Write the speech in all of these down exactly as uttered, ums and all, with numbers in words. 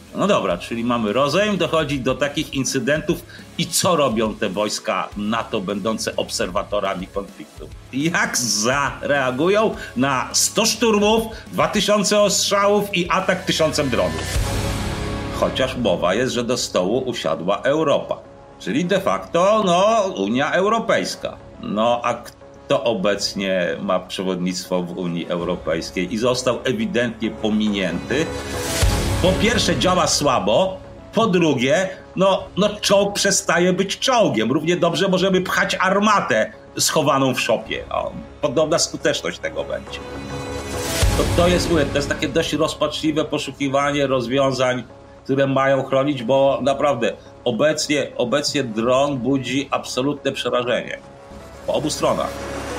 No dobra, czyli mamy rozejm, dochodzi do takich incydentów i co robią te wojska NATO będące obserwatorami konfliktu? Jak zareagują na sto szturmów, dwa tysiące ostrzałów i atak tysiącem dronów? Chociaż mowa jest, że do stołu usiadła Europa, czyli de facto no, Unia Europejska. No a kto obecnie ma przewodnictwo w Unii Europejskiej i został ewidentnie pominięty? Po pierwsze działa słabo, po drugie, no, no czołg przestaje być czołgiem. Równie dobrze możemy pchać armatę schowaną w szopie. No, podobna skuteczność tego będzie. To, to, jest, to jest takie dość rozpaczliwe poszukiwanie rozwiązań, które mają chronić, bo naprawdę obecnie, obecnie dron budzi absolutne przerażenie po obu stronach.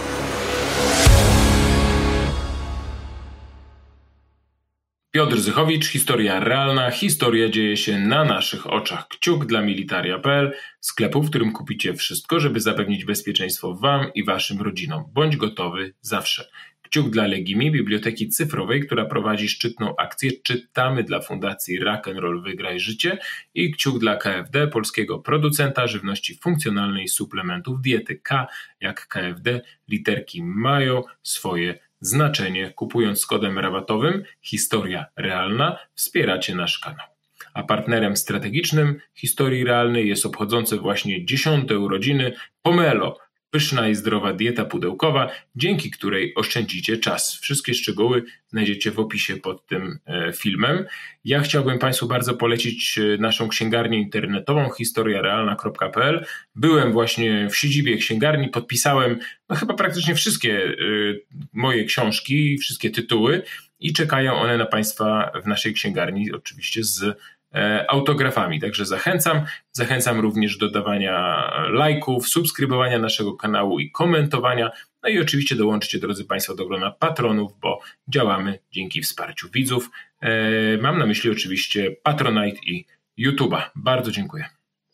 Piotr Zychowicz, historia realna, historia dzieje się na naszych oczach. Kciuk dla militaria kropka p l, sklepu, w którym kupicie wszystko, żeby zapewnić bezpieczeństwo wam i waszym rodzinom. Bądź gotowy zawsze. Kciuk dla Legimi, biblioteki cyfrowej, która prowadzi szczytną akcję Czytamy dla Fundacji Rock'n'Roll Wygraj Życie i kciuk dla K F D, polskiego producenta żywności funkcjonalnej i suplementów diety. K jak K F D, literki mają swoje znaczenie. Kupując z kodem rabatowym Historia Realna wspieracie nasz kanał. A partnerem strategicznym Historii Realnej jest obchodzące właśnie dziesiąte urodziny Pomelo, pyszna i zdrowa dieta pudełkowa, dzięki której oszczędzicie czas. Wszystkie szczegóły znajdziecie w opisie pod tym e, filmem. Ja chciałbym Państwu bardzo polecić naszą księgarnię internetową historia realna kropka p l. Byłem właśnie w siedzibie księgarni, podpisałem no, chyba praktycznie wszystkie e, moje książki, wszystkie tytuły i czekają one na Państwa w naszej księgarni, oczywiście z autografami. Także zachęcam. Zachęcam również do dawania lajków, subskrybowania naszego kanału i komentowania. No i oczywiście dołączcie, drodzy Państwo, do grona patronów, bo działamy dzięki wsparciu widzów. Mam na myśli oczywiście Patronite i YouTube'a. Bardzo dziękuję.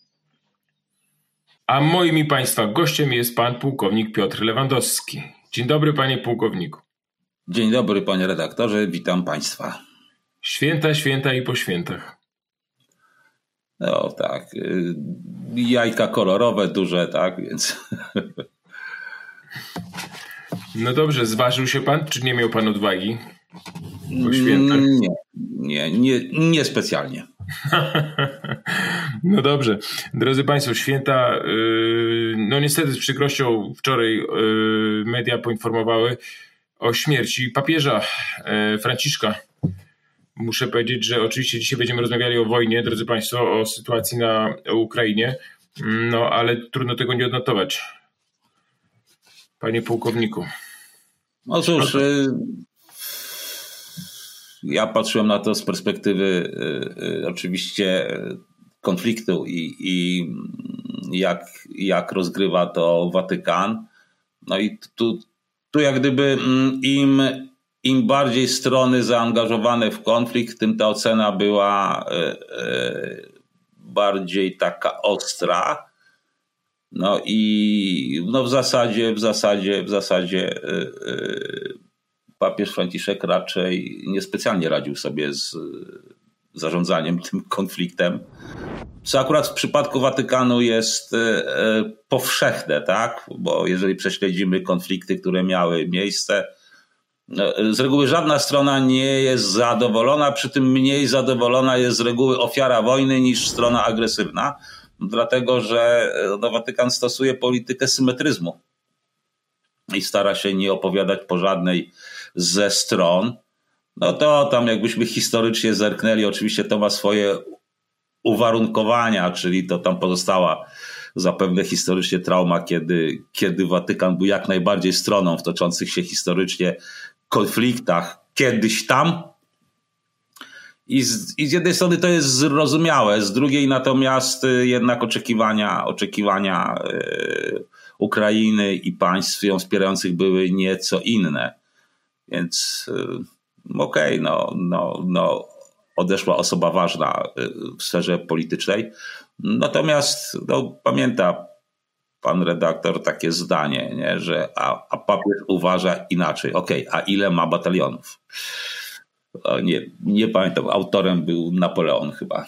A moim i Państwa gościem jest pan pułkownik Piotr Lewandowski. Dzień dobry, panie pułkowniku. Dzień dobry, panie redaktorze. Witam Państwa. Święta, święta i po świętach. No tak, jajka kolorowe, duże, tak, więc... No dobrze, zważył się pan, czy nie miał pan odwagi po świętach? Nie, nie, nie, nie specjalnie. No dobrze, drodzy Państwo, święta, no niestety z przykrością wczoraj media poinformowały o śmierci papieża Franciszka. Muszę powiedzieć, że oczywiście dzisiaj będziemy rozmawiali o wojnie, drodzy Państwo, o sytuacji na Ukrainie, no ale trudno tego nie odnotować. Panie pułkowniku. No cóż, y, ja patrzyłem na to z perspektywy y, y, oczywiście konfliktu i, i jak, jak rozgrywa to Watykan. No i tu, tu jak gdyby im Im bardziej strony zaangażowane w konflikt, tym ta ocena była e, e, bardziej taka ostra. No i no w zasadzie, w zasadzie, w zasadzie e, e, papież Franciszek raczej niespecjalnie radził sobie z zarządzaniem tym konfliktem. Co akurat w przypadku Watykanu jest e, powszechne, tak? Bo jeżeli prześledzimy konflikty, które miały miejsce, z reguły żadna strona nie jest zadowolona, przy tym mniej zadowolona jest z reguły ofiara wojny niż strona agresywna, dlatego że no, Watykan stosuje politykę symetryzmu i stara się nie opowiadać po żadnej ze stron. No to tam jakbyśmy historycznie zerknęli, oczywiście to ma swoje uwarunkowania, czyli to tam pozostała zapewne historycznie trauma, kiedy, kiedy Watykan był jak najbardziej stroną w toczących się historycznie konfliktach kiedyś tam. I z, I z jednej strony to jest zrozumiałe, z drugiej natomiast jednak oczekiwania, oczekiwania yy, Ukrainy i państw ją wspierających były nieco inne. Więc yy, okej, okay, no, no, no, odeszła osoba ważna w sferze politycznej. Natomiast no, pamięta pan redaktor takie zdanie, nie, że a, a papież uważa inaczej. Okej, okay, a ile ma batalionów? O, nie, nie pamiętam, autorem był Napoleon chyba.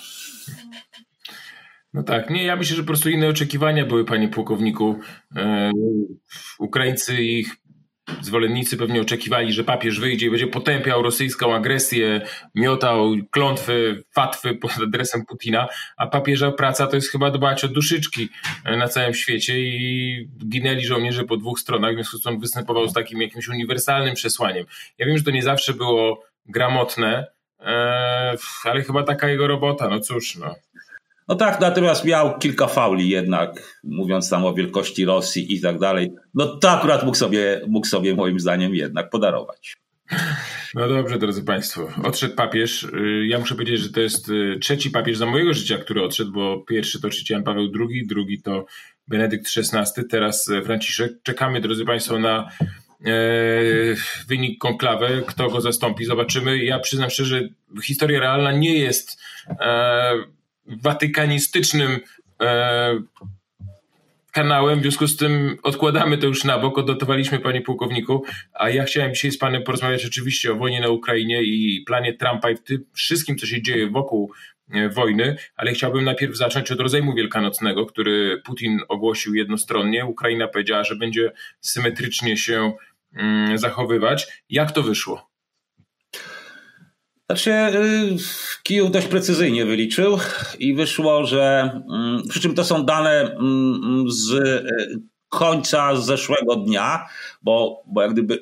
No tak, nie, ja myślę, że po prostu inne oczekiwania były, panie pułkowniku. E, Ukraińcy i ich zwolennicy pewnie oczekiwali, że papież wyjdzie i będzie potępiał rosyjską agresję, miotał klątwy, fatwy pod adresem Putina, a papieża praca to jest chyba dbać o duszyczki na całym świecie i ginęli żołnierze po dwóch stronach, w związku z tym on występował z takim jakimś uniwersalnym przesłaniem. Ja wiem, że to nie zawsze było gramotne, ale chyba taka jego robota, no cóż, no. No tak, natomiast miał kilka fauli jednak, mówiąc tam o wielkości Rosji i tak dalej. No to akurat mógł sobie, mógł sobie moim zdaniem jednak podarować. No dobrze, drodzy Państwo, odszedł papież. Ja muszę powiedzieć, że to jest trzeci papież za mojego życia, który odszedł, bo pierwszy to oczywiście Jan Paweł drugi, drugi to Benedykt szesnasty, teraz Franciszek. Czekamy, drodzy Państwo, na e, wynik konklawy, kto go zastąpi, zobaczymy. Ja przyznam szczerze, historia realna nie jest e, watykanistycznym e, kanałem, w związku z tym odkładamy to już na bok, odnotowaliśmy, panie pułkowniku, a ja chciałem dzisiaj z panem porozmawiać oczywiście o wojnie na Ukrainie i planie Trumpa i tym wszystkim, co się dzieje wokół e, wojny, ale chciałbym najpierw zacząć od rozejmu wielkanocnego, który Putin ogłosił jednostronnie. Ukraina powiedziała, że będzie symetrycznie się mm, zachowywać. Jak to wyszło? Znaczy, Kijów dość precyzyjnie wyliczył i wyszło, że przy czym to są dane z końca zeszłego dnia, bo, bo jak gdyby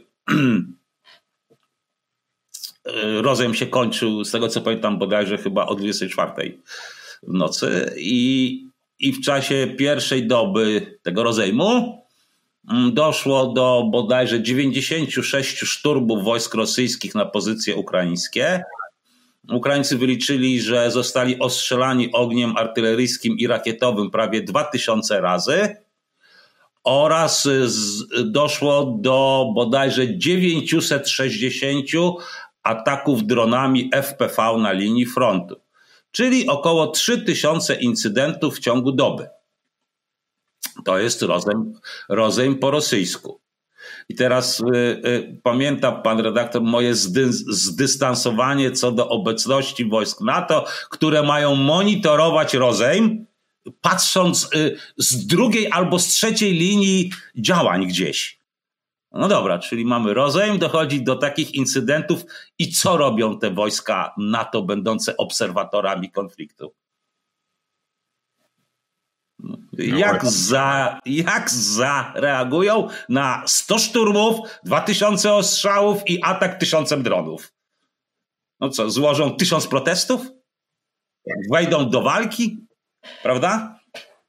rozejm się kończył, z tego co pamiętam, bodajże chyba o dwudziestej czwartej w nocy i, i w czasie pierwszej doby tego rozejmu doszło do bodajże dziewięćdziesięciu sześciu szturmów wojsk rosyjskich na pozycje ukraińskie. Ukraińcy wyliczyli, że zostali ostrzelani ogniem artyleryjskim i rakietowym prawie dwa tysiące razy oraz z, doszło do bodajże dziewięćset sześćdziesiąt ataków dronami F P V na linii frontu, czyli około trzy tysiące incydentów w ciągu doby. To jest rozejm, rozejm po rosyjsku. I teraz y, y, pamięta pan redaktor moje zdy, zdystansowanie co do obecności wojsk NATO, które mają monitorować rozejm, patrząc y, z drugiej albo z trzeciej linii działań gdzieś. No dobra, czyli mamy rozejm, dochodzi do takich incydentów i co robią te wojska NATO będące obserwatorami konfliktu? Jak, za, jak zareagują na sto szturmów, dwa tysiące ostrzałów i atak tysiącem dronów? No co, złożą tysiąc protestów? Wejdą do walki? Prawda?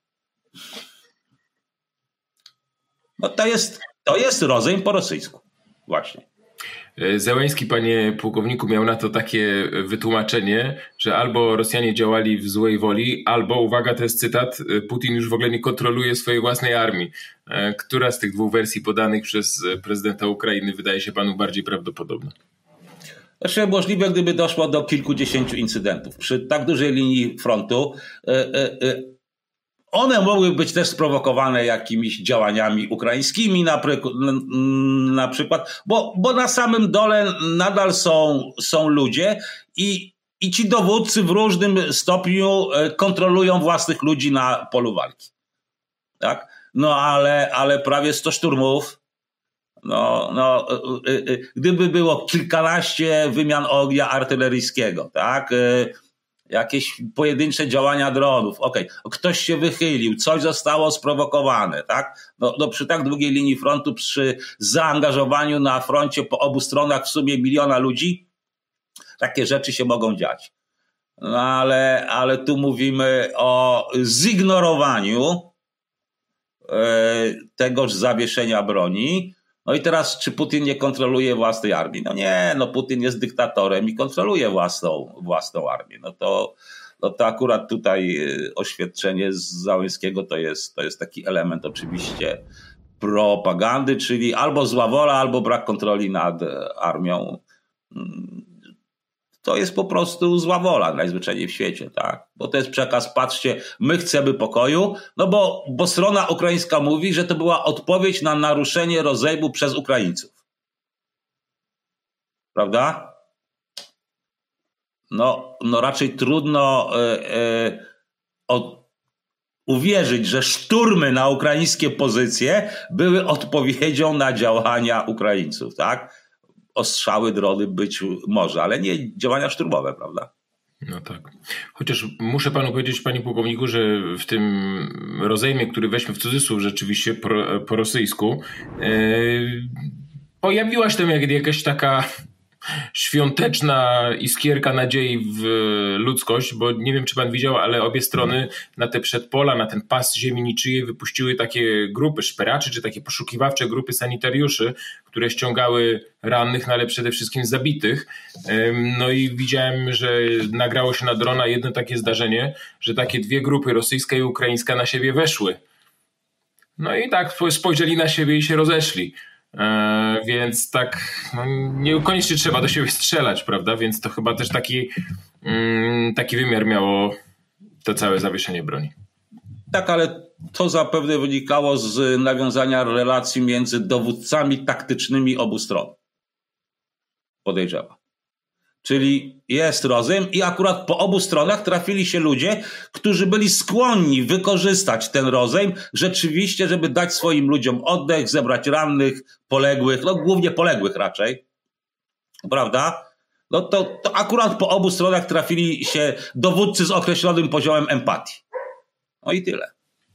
No to jest, to jest rozejm po rosyjsku. Właśnie. Zełenski, panie pułkowniku, miał na to takie wytłumaczenie, że albo Rosjanie działali w złej woli, albo, uwaga, to jest cytat, Putin już w ogóle nie kontroluje swojej własnej armii. Która z tych dwóch wersji podanych przez prezydenta Ukrainy wydaje się panu bardziej prawdopodobna? Znaczy możliwe, gdyby doszło do kilkudziesięciu incydentów. Przy tak dużej linii frontu y, y, y, one mogły być też sprowokowane jakimiś działaniami ukraińskimi na, pry- na przykład, bo, bo na samym dole nadal są, są ludzie i, i ci dowódcy w różnym stopniu kontrolują własnych ludzi na polu walki. Tak? No ale, ale prawie sto szturmów, no, no, y, y, gdyby było kilkanaście wymian ognia artyleryjskiego, tak? Y, jakieś pojedyncze działania dronów, okej, okay. Ktoś się wychylił, coś zostało sprowokowane, tak? No, no przy tak długiej linii frontu, przy zaangażowaniu na froncie po obu stronach w sumie miliona ludzi, takie rzeczy się mogą dziać. No ale, ale tu mówimy o zignorowaniu e, tegoż zawieszenia broni. No i teraz, czy Putin nie kontroluje własnej armii? No nie, no Putin jest dyktatorem i kontroluje własną, własną armię. No to, no to akurat tutaj oświadczenie z Załęskiego to jest, to jest taki element oczywiście propagandy, czyli albo zła wola, albo brak kontroli nad armią. To jest po prostu zła wola najzwyczajniej w świecie, tak? Bo to jest przekaz, patrzcie, my chcemy pokoju, no bo, bo strona ukraińska mówi, że to była odpowiedź na naruszenie rozejmu przez Ukraińców. Prawda? no, no raczej trudno e, e, od, uwierzyć, że szturmy na ukraińskie pozycje były odpowiedzią na działania Ukraińców, tak? Ostrzały drony być może, ale nie działania szturmowe, prawda? No tak. Chociaż muszę panu powiedzieć, panie pułkowniku, że w tym rozejmie, który weźmy w cudzysłów rzeczywiście po, po rosyjsku, yy, pojawiła się tam jak, jakaś taka świąteczna iskierka nadziei w ludzkość, bo nie wiem, czy pan widział, ale obie strony na te przedpola, na ten pas ziemi niczyjej wypuściły takie grupy szperaczy, czy takie poszukiwawcze grupy sanitariuszy, które ściągały rannych, no ale przede wszystkim zabitych. No i widziałem, że nagrało się na drona jedno takie zdarzenie, że takie dwie grupy, rosyjska i ukraińska, na siebie weszły. No i tak spojrzeli na siebie i się rozeszli. E, więc tak no, niekoniecznie trzeba do siebie strzelać, prawda? Więc to chyba też taki, mm, taki wymiar miało to całe zawieszenie broni. Tak, ale to zapewne wynikało z nawiązania relacji między dowódcami taktycznymi obu stron. Podejrzewam. Czyli jest rozejm i akurat po obu stronach trafili się ludzie, którzy byli skłonni wykorzystać ten rozejm rzeczywiście, żeby dać swoim ludziom oddech, zebrać rannych, poległych, no głównie poległych raczej, prawda? No to, to akurat po obu stronach trafili się dowódcy z określonym poziomem empatii. No i tyle.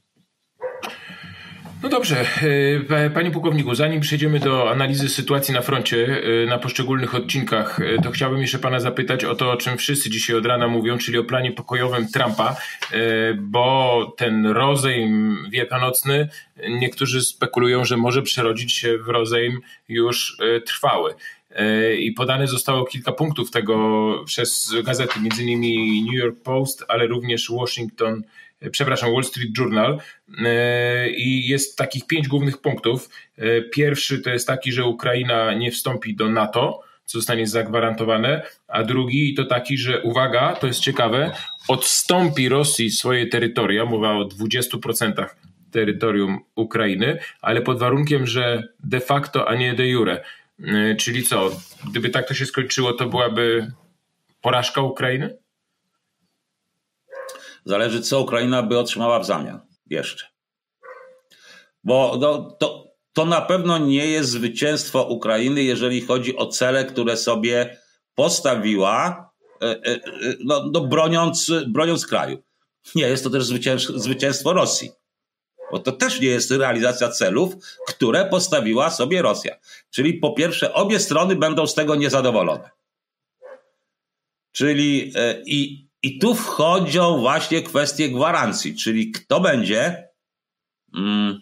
No dobrze, panie pułkowniku, zanim przejdziemy do analizy sytuacji na froncie, na poszczególnych odcinkach, to chciałbym jeszcze pana zapytać o to, o czym wszyscy dzisiaj od rana mówią, czyli o planie pokojowym Trumpa, bo ten rozejm wielkanocny, niektórzy spekulują, że może przerodzić się w rozejm już trwały. I podane zostało kilka punktów tego przez gazety, między innymi New York Post, ale również Washington przepraszam, Wall Street Journal i jest takich pięć głównych punktów. Pierwszy to jest taki, że Ukraina nie wstąpi do NATO, co zostanie zagwarantowane, a drugi to taki, że uwaga, to jest ciekawe, odstąpi Rosji swoje terytoria, mowa o dwudziestu procentach terytorium Ukrainy, ale pod warunkiem, że de facto, a nie de jure. Czyli co, gdyby tak to się skończyło, to byłaby porażka Ukrainy? Zależy, co Ukraina by otrzymała w zamian jeszcze. Bo no, to, to na pewno nie jest zwycięstwo Ukrainy, jeżeli chodzi o cele, które sobie postawiła, no, no, broniąc, broniąc kraju. Nie jest to też zwycięstwo Rosji. Bo to też nie jest realizacja celów, które postawiła sobie Rosja. Czyli po pierwsze, obie strony będą z tego niezadowolone. Czyli i I tu wchodzą właśnie kwestie gwarancji, czyli kto będzie mm,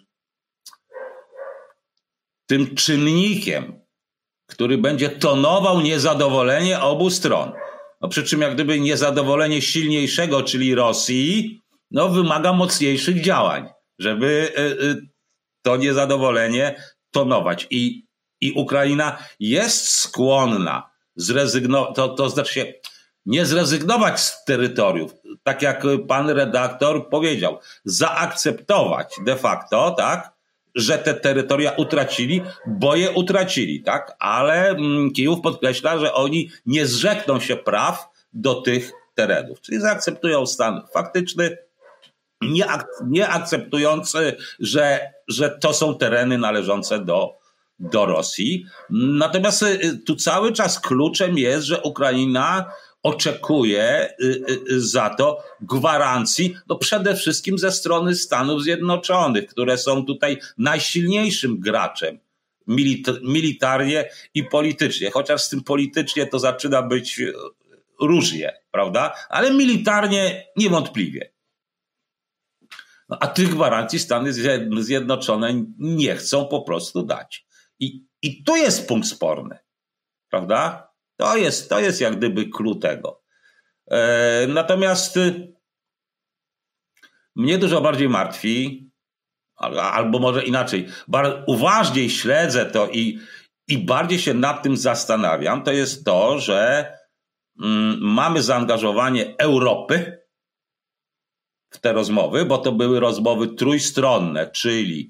tym czynnikiem, który będzie tonował niezadowolenie obu stron. No przy czym jak gdyby niezadowolenie silniejszego, czyli Rosji, no wymaga mocniejszych działań, żeby y, y, to niezadowolenie tonować. I, i Ukraina jest skłonna zrezygnować, to, to znaczy się nie zrezygnować z terytoriów, tak jak pan redaktor powiedział, zaakceptować de facto, tak, że te terytoria utracili, bo je utracili, tak, ale Kijów podkreśla, że oni nie zrzekną się praw do tych terenów, czyli zaakceptują stan faktyczny, nie, ak- nie akceptując, że, że to są tereny należące do, do Rosji. Natomiast tu cały czas kluczem jest, że Ukraina oczekuje za to gwarancji, no przede wszystkim ze strony Stanów Zjednoczonych, które są tutaj najsilniejszym graczem milit- militarnie i politycznie. Chociaż z tym politycznie to zaczyna być różnie, prawda? Ale militarnie niewątpliwie. No, a tych gwarancji Stany Zjednoczone nie chcą po prostu dać. I, i tu jest punkt sporny, prawda? To jest, to jest jak gdyby clue tego. E, natomiast y, mnie dużo bardziej martwi, albo może inaczej, bar- uważniej śledzę to i, i bardziej się nad tym zastanawiam, to jest to, że mm, mamy zaangażowanie Europy w te rozmowy, bo to były rozmowy trójstronne, czyli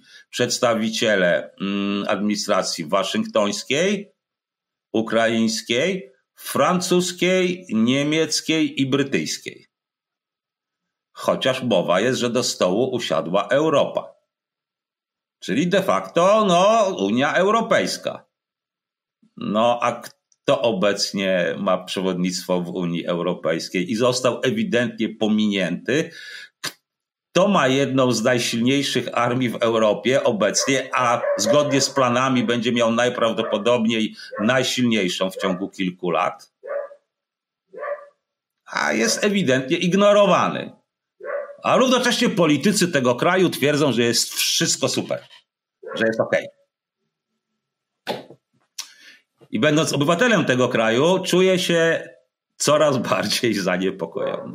przedstawiciele mm, administracji waszyngtońskiej, ukraińskiej, francuskiej, niemieckiej i brytyjskiej. Chociaż mowa jest, że do stołu usiadła Europa. Czyli de facto no, Unia Europejska. No a kto obecnie ma przewodnictwo w Unii Europejskiej i został ewidentnie pominięty? Kto ma jedną z najsilniejszych armii w Europie obecnie, a zgodnie z planami będzie miał najprawdopodobniej najsilniejszą w ciągu kilku lat? A jest ewidentnie ignorowany. A równocześnie politycy tego kraju twierdzą, że jest wszystko super, że jest okej. I będąc obywatelem tego kraju, czuję się coraz bardziej zaniepokojony.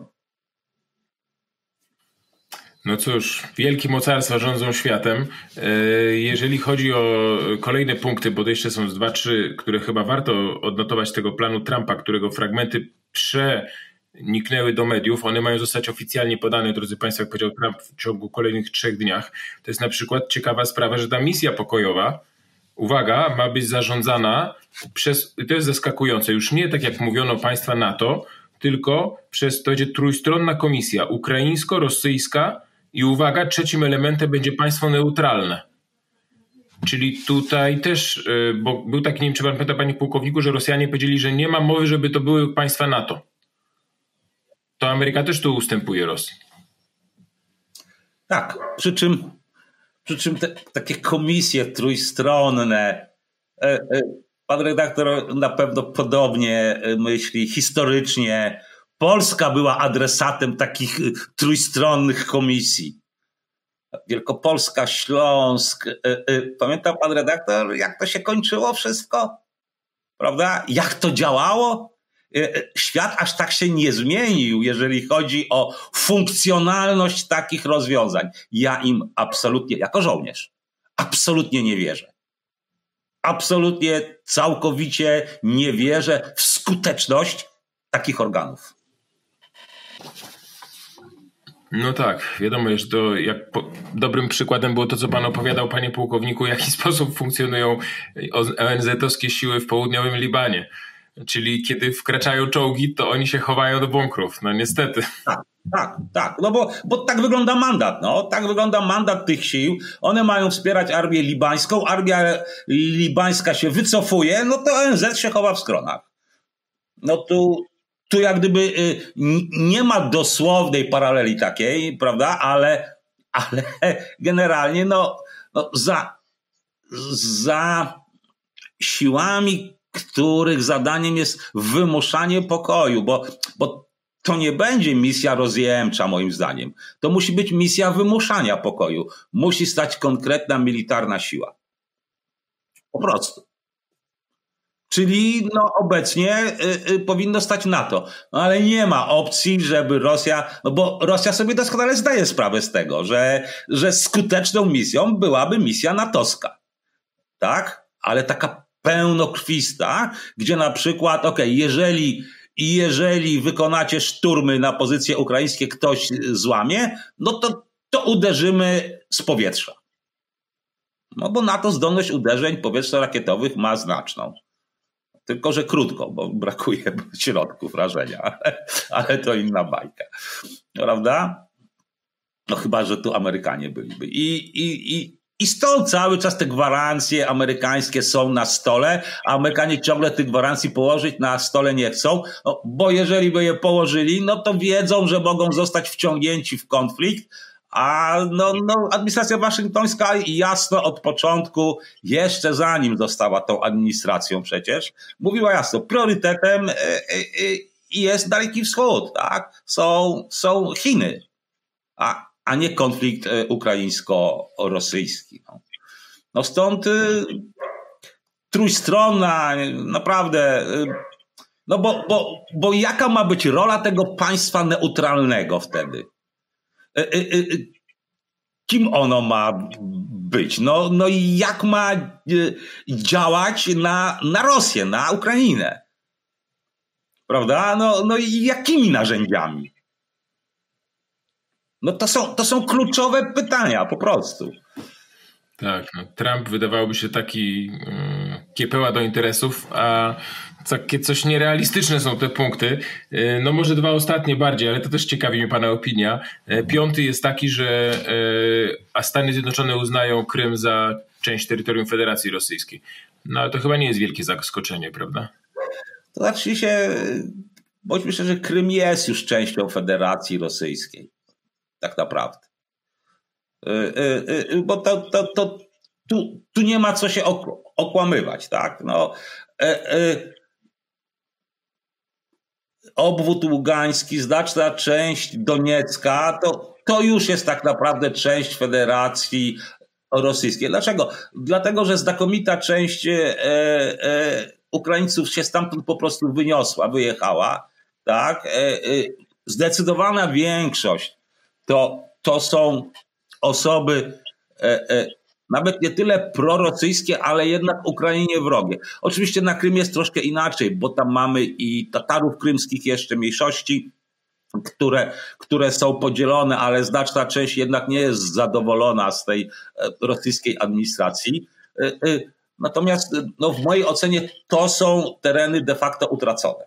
No cóż, wielkie mocarstwa rządzą światem. Jeżeli chodzi o kolejne punkty, bo to jeszcze są dwa, trzy, które chyba warto odnotować tego planu Trumpa, którego fragmenty przeniknęły do mediów. One mają zostać oficjalnie podane, drodzy Państwo, jak powiedział Trump, w ciągu kolejnych trzech dniach. To jest na przykład ciekawa sprawa, że ta misja pokojowa, uwaga, ma być zarządzana przez, to jest zaskakujące, już nie tak jak mówiono państwa NATO, tylko przez, to będzie trójstronna komisja ukraińsko-rosyjska i uwaga, trzecim elementem będzie państwo neutralne. Czyli tutaj też, bo był taki, nie wiem czy pan pamięta, panie pułkowniku, że Rosjanie powiedzieli, że nie ma mowy, żeby to były państwa NATO. To Ameryka też tu ustępuje Rosji. Tak, przy czym, przy czym te, takie komisje trójstronne, e, e, pan redaktor na pewno podobnie myśli historycznie. Polska była adresatem takich trójstronnych komisji. Wielkopolska, Śląsk. Pamięta pan redaktor, jak to się kończyło wszystko? Prawda? Jak to działało? Świat aż tak się nie zmienił, jeżeli chodzi o funkcjonalność takich rozwiązań. Ja im absolutnie, jako żołnierz, absolutnie nie wierzę. Absolutnie, całkowicie nie wierzę w skuteczność takich organów. No tak, wiadomo, że to jak po, dobrym przykładem było to, co pan opowiadał, panie pułkowniku, w jaki sposób funkcjonują O N Z-owskie siły w południowym Libanie. Czyli kiedy wkraczają czołgi, to oni się chowają do bunkrów. No niestety. Tak, tak, tak. No bo, bo tak wygląda mandat. No. Tak wygląda mandat tych sił. One mają wspierać armię libańską. Armia libańska się wycofuje, no to O N Z się chowa w schronach. No tu, tu jak gdyby y, nie ma dosłownej paraleli takiej, prawda? Ale, ale generalnie no, no za, za siłami, których zadaniem jest wymuszanie pokoju, bo, bo to nie będzie misja rozjemcza moim zdaniem. To musi być misja wymuszania pokoju. Musi stać konkretna militarna siła. Po prostu. Czyli no obecnie y, y, powinno stać NATO. No ale nie ma opcji, żeby Rosja, no bo Rosja sobie doskonale zdaje sprawę z tego, że, że skuteczną misją byłaby misja natowska. Tak? Ale taka pełnokrwista, gdzie na przykład, okej, okay, jeżeli, jeżeli wykonacie szturmy na pozycje ukraińskie, ktoś złamie, no to, to uderzymy z powietrza. No bo NATO zdolność uderzeń powietrzno-rakietowych ma znaczną. Tylko że krótko, bo brakuje środków rażenia, ale, ale to inna bajka. Prawda? No chyba, że tu Amerykanie byliby. I, i, i I stąd cały czas te gwarancje amerykańskie są na stole, a Amerykanie ciągle tych gwarancji położyć na stole nie chcą, no, bo jeżeli by je położyli, no to wiedzą, że mogą zostać wciągnięci w konflikt, a no, no, administracja waszyngtońska jasno od początku, jeszcze zanim została tą administracją przecież, mówiła jasno, priorytetem jest Daleki Wschód, tak? Są, są Chiny, a a nie konflikt ukraińsko-rosyjski. No, no stąd y, trójstronna, naprawdę, y, no bo, bo, bo jaka ma być rola tego państwa neutralnego wtedy? Y, y, y, kim ono ma być? No, no i jak ma y, działać na, na Rosję, na Ukrainę? Prawda? No, no i jakimi narzędziami? No to są, to są kluczowe pytania po prostu. Tak, no Trump wydawałoby się taki yy, kiepeła do interesów, a takie coś nierealistyczne są te punkty. No może dwa ostatnie bardziej, ale to też ciekawi mnie pana opinia. Piąty jest taki, że a Stany Zjednoczone uznają Krym za część terytorium Federacji Rosyjskiej. No ale to chyba nie jest wielkie zaskoczenie, prawda? To znaczy się, bądźmy szczerzy, że Krym jest już częścią Federacji Rosyjskiej. Tak naprawdę. Bo to, to, to tu, tu nie ma co się okłamywać, tak? No, obwód ługański, znaczna część Doniecka, to, to już jest tak naprawdę część Federacji Rosyjskiej. Dlaczego? Dlatego, że znakomita część e, e, Ukraińców się stamtąd po prostu wyniosła, wyjechała. Tak? E, e, zdecydowana większość to, to są osoby e, e, nawet nie tyle prorosyjskie, ale jednak Ukrainie wrogie. Oczywiście na Krym jest troszkę inaczej, bo tam mamy i Tatarów krymskich jeszcze mniejszości, które, które są podzielone, ale znaczna część jednak nie jest zadowolona z tej rosyjskiej administracji. Natomiast no, w mojej ocenie to są tereny de facto utracone.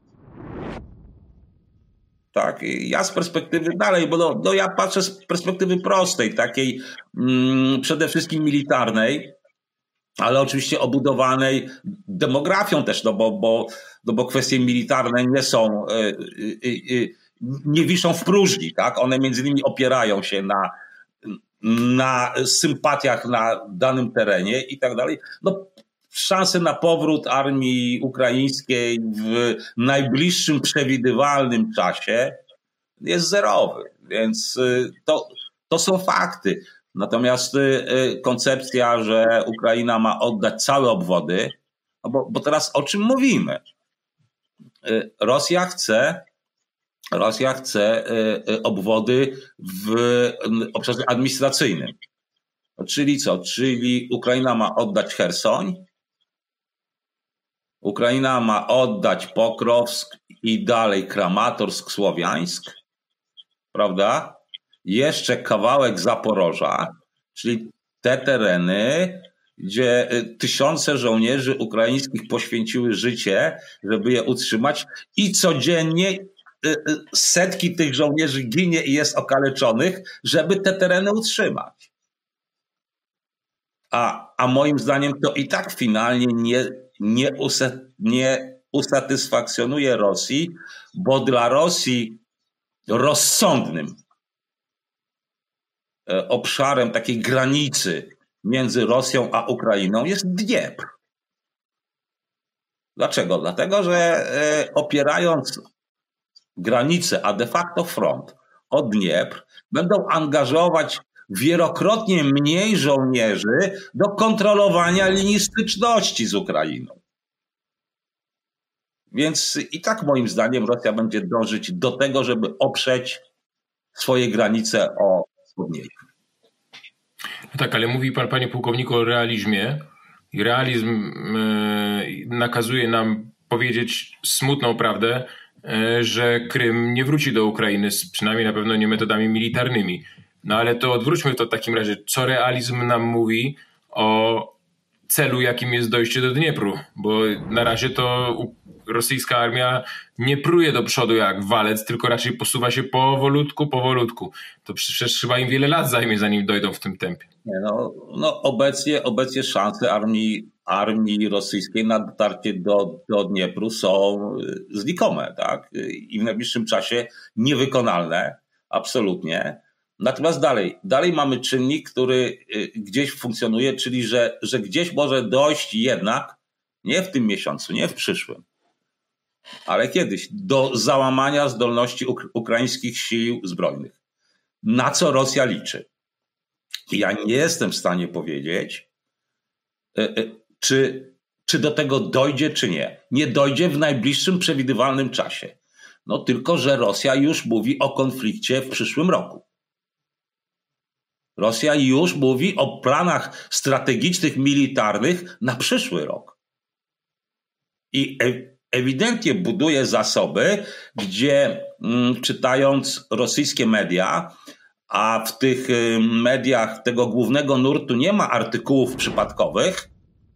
Tak, ja z perspektywy dalej, bo no, no ja patrzę z perspektywy prostej, takiej mm, przede wszystkim militarnej, ale oczywiście obudowanej demografią też, no bo, bo, no bo kwestie militarne nie są, y, y, y, nie wiszą w próżni, tak? One między innymi opierają się na, na sympatiach na danym terenie i tak dalej. No, szanse na powrót armii ukraińskiej w najbliższym przewidywalnym czasie jest zerowy, więc to, to są fakty. Natomiast koncepcja, że Ukraina ma oddać całe obwody, no bo, bo teraz o czym mówimy? Rosja chce, Rosja chce obwody w obszarze administracyjnym. Czyli co? Czyli Ukraina ma oddać Chersoń, Ukraina ma oddać Pokrowsk i dalej Kramatorsk, Słowiańsk, prawda? Jeszcze kawałek Zaporoża, czyli te tereny, gdzie tysiące żołnierzy ukraińskich poświęciły życie, żeby je utrzymać i codziennie setki tych żołnierzy ginie i jest okaleczonych, żeby te tereny utrzymać. A, a moim zdaniem to i tak finalnie nie, nie, usa, nie usatysfakcjonuje Rosji, bo dla Rosji rozsądnym obszarem takiej granicy między Rosją a Ukrainą jest Dniepr. Dlaczego? Dlatego, że opierając granicę, a de facto front o Dniepr, będą angażować wielokrotnie mniej żołnierzy do kontrolowania linii styczności z Ukrainą. Więc i tak moim zdaniem Rosja będzie dążyć do tego, żeby oprzeć swoje granice o Dniepr. No tak, ale mówi pan, panie pułkowniku, o realizmie i realizm yy, nakazuje nam powiedzieć smutną prawdę, yy, że Krym nie wróci do Ukrainy, przynajmniej na pewno nie metodami militarnymi. No ale to odwróćmy to w takim razie. Co realizm nam mówi o celu, jakim jest dojście do Dniepru? Bo na razie to rosyjska armia nie pruje do przodu jak walec, tylko raczej posuwa się powolutku, powolutku. To przecież chyba im wiele lat zajmie, zanim dojdą w tym tempie. Nie, no, no obecnie, obecnie szanse armii, armii rosyjskiej na dotarcie do, do Dniepru są znikome, tak? I w najbliższym czasie niewykonalne, absolutnie. Natomiast dalej, dalej mamy czynnik, który gdzieś funkcjonuje, czyli że, że gdzieś może dojść jednak, nie w tym miesiącu, nie w przyszłym, ale kiedyś, do załamania zdolności uk- ukraińskich sił zbrojnych. Na co Rosja liczy? Ja nie jestem w stanie powiedzieć, czy, czy do tego dojdzie, czy nie. Nie dojdzie w najbliższym przewidywalnym czasie. No tylko, że Rosja już mówi o konflikcie w przyszłym roku. Rosja już mówi o planach strategicznych, militarnych na przyszły rok. I ewidentnie buduje zasoby, gdzie mm, czytając rosyjskie media, a w tych mediach tego głównego nurtu nie ma artykułów przypadkowych,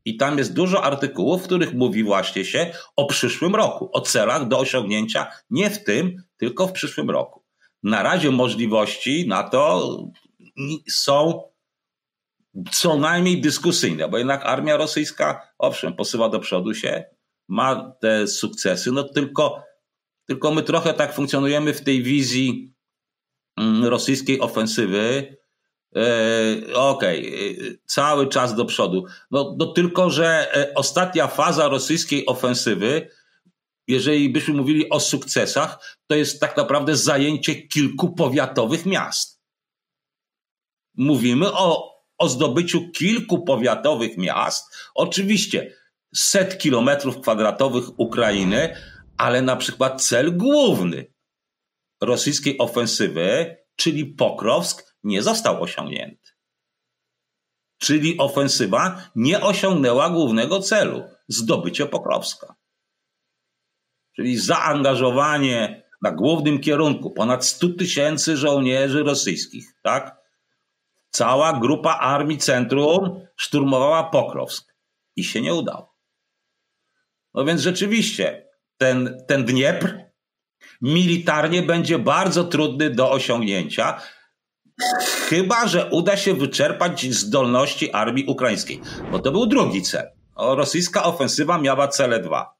I tam jest dużo artykułów, w których mówi właśnie się o przyszłym roku, o celach do osiągnięcia nie w tym, tylko w przyszłym roku. Na razie możliwości na to są co najmniej dyskusyjne, bo jednak armia rosyjska, owszem, posuwa do przodu się, ma te sukcesy, no tylko, tylko my trochę tak funkcjonujemy w tej wizji rosyjskiej ofensywy. Okej, okay, cały czas do przodu. No, no tylko, że ostatnia faza rosyjskiej ofensywy, jeżeli byśmy mówili o sukcesach, to jest tak naprawdę zajęcie kilku powiatowych miast. Mówimy o, o zdobyciu kilku powiatowych miast, oczywiście set kilometrów kwadratowych Ukrainy, ale na przykład cel główny rosyjskiej ofensywy, czyli Pokrowsk, nie został osiągnięty. Czyli ofensywa nie osiągnęła głównego celu, zdobycie Pokrowska. Czyli zaangażowanie na głównym kierunku ponad stu tysięcy żołnierzy rosyjskich, tak? Cała grupa Armii Centrum szturmowała Pokrowsk i się nie udało. No więc rzeczywiście ten, ten Dniepr militarnie będzie bardzo trudny do osiągnięcia, chyba że uda się wyczerpać zdolności armii ukraińskiej, bo to był drugi cel. O, rosyjska ofensywa miała cele dwa.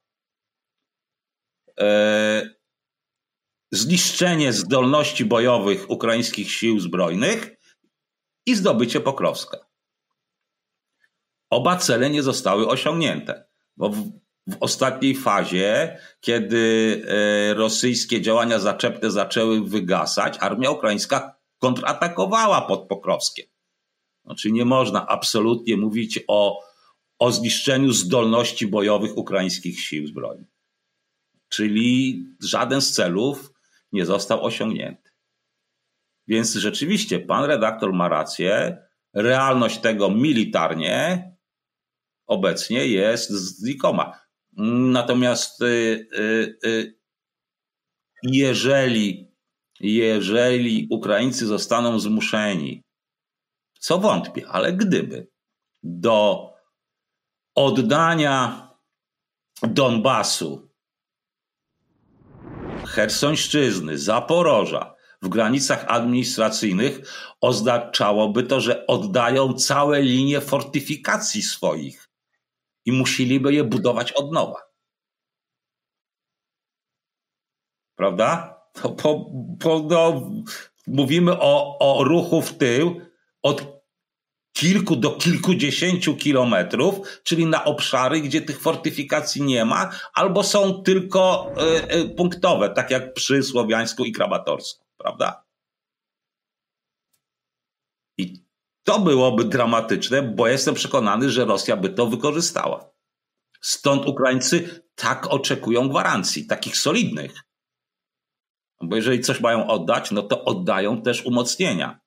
E, zniszczenie zdolności bojowych ukraińskich sił zbrojnych i zdobycie Pokrowska. Oba cele nie zostały osiągnięte, bo w, w ostatniej fazie, kiedy e, rosyjskie działania zaczepne zaczęły wygasać, armia ukraińska kontratakowała pod Pokrowskiem. Znaczy nie można absolutnie mówić o, o zniszczeniu zdolności bojowych ukraińskich sił zbrojnych. Czyli żaden z celów nie został osiągnięty. Więc rzeczywiście pan redaktor ma rację, realność tego militarnie obecnie jest znikoma. Natomiast y, y, y, jeżeli, jeżeli Ukraińcy zostaną zmuszeni, co wątpię, ale gdyby, do oddania Donbasu, Chersońszczyzny, Zaporoża w granicach administracyjnych, oznaczałoby to, że oddają całe linie fortyfikacji swoich i musieliby je budować od nowa. Prawda? To po, po, no, mówimy o, o ruchu w tył od kilku do kilkudziesięciu kilometrów, czyli na obszary, gdzie tych fortyfikacji nie ma, albo są tylko y, y, punktowe, tak jak przy Słowiańsku i Kramatorsku, prawda? I to byłoby dramatyczne, bo jestem przekonany, że Rosja by to wykorzystała. Stąd Ukraińcy tak oczekują gwarancji, takich solidnych. Bo jeżeli coś mają oddać, no to oddają też umocnienia.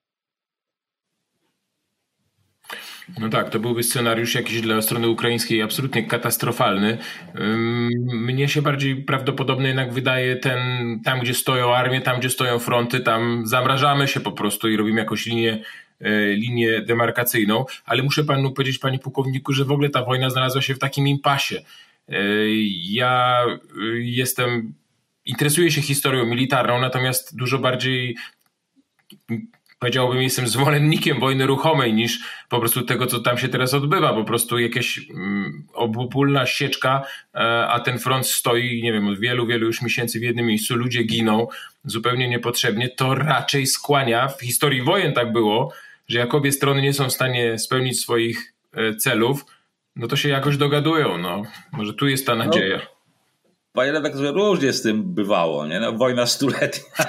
No tak, to byłby scenariusz jakiś dla strony ukraińskiej absolutnie katastrofalny. Mnie się bardziej prawdopodobny jednak wydaje ten, tam gdzie stoją armie, tam gdzie stoją fronty, tam zamrażamy się po prostu i robimy jakąś linię, linię demarkacyjną, ale muszę panu powiedzieć, panie pułkowniku, że w ogóle ta wojna znalazła się w takim impasie. Ja jestem, interesuję się historią militarną, natomiast dużo bardziej, powiedziałbym, jestem zwolennikiem wojny ruchomej niż po prostu tego, co tam się teraz odbywa. Po prostu jakaś mm, obopólna sieczka, a ten front stoi, nie wiem, od wielu, wielu już miesięcy w jednym miejscu, ludzie giną zupełnie niepotrzebnie. To raczej skłania, w historii wojen tak było, że jak obie strony nie są w stanie spełnić swoich celów, no to się jakoś dogadują. No, może tu jest ta nadzieja. No, panie redaktorze, różnie z tym bywało, nie? No, wojna stuletnia.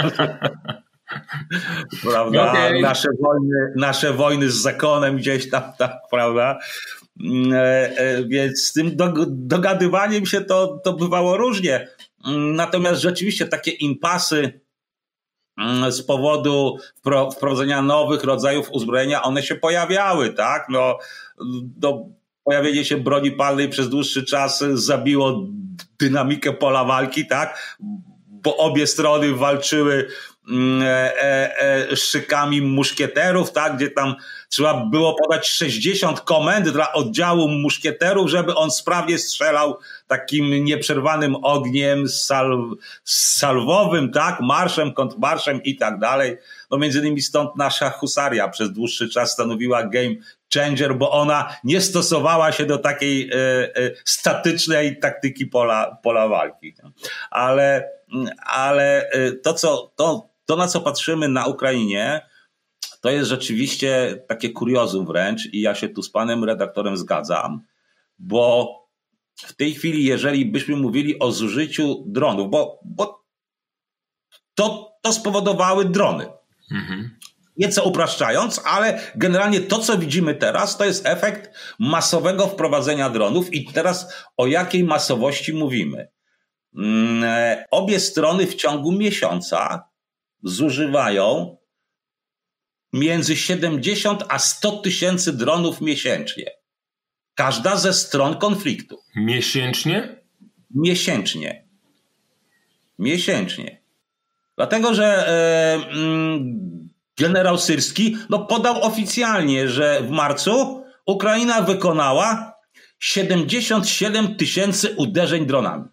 Prawda? Okay. Nasze wojny, nasze wojny z zakonem gdzieś tam, tak, prawda? E, e, więc z tym do, dogadywaniem się to, to bywało różnie. Natomiast rzeczywiście takie impasy z powodu wprowadzenia nowych rodzajów uzbrojenia, one się pojawiały, tak? No, do pojawienie się broni palnej przez dłuższy czas zabiło dynamikę pola walki, tak? Bo obie strony walczyły e, e, szykami muszkieterów, tak, gdzie tam trzeba było podać sześćdziesiąt komend dla oddziału muszkieterów, żeby on sprawnie strzelał takim nieprzerwanym ogniem sal, salwowym, tak, marszem, kontrmarszem i tak dalej. No między innymi stąd nasza husaria przez dłuższy czas stanowiła game changer, bo ona nie stosowała się do takiej e, e, statycznej taktyki pola, pola walki. Ale, ale to, co, to, to, na co patrzymy na Ukrainie, to jest rzeczywiście takie kuriozum wręcz i ja się tu z panem redaktorem zgadzam, bo w tej chwili, jeżeli byśmy mówili o zużyciu dronów, bo, bo to, to spowodowały drony. Mhm. Nieco upraszczając, ale generalnie to, co widzimy teraz, to jest efekt masowego wprowadzenia dronów i teraz o jakiej masowości mówimy? Obie strony w ciągu miesiąca zużywają między siedemdziesiąt a sto tysięcy dronów miesięcznie. Każda ze stron konfliktu. Miesięcznie? Miesięcznie. Miesięcznie. Dlatego, że e, mm, generał Syrski no, podał oficjalnie, że w marcu Ukraina wykonała siedemdziesiąt siedem tysięcy uderzeń dronami.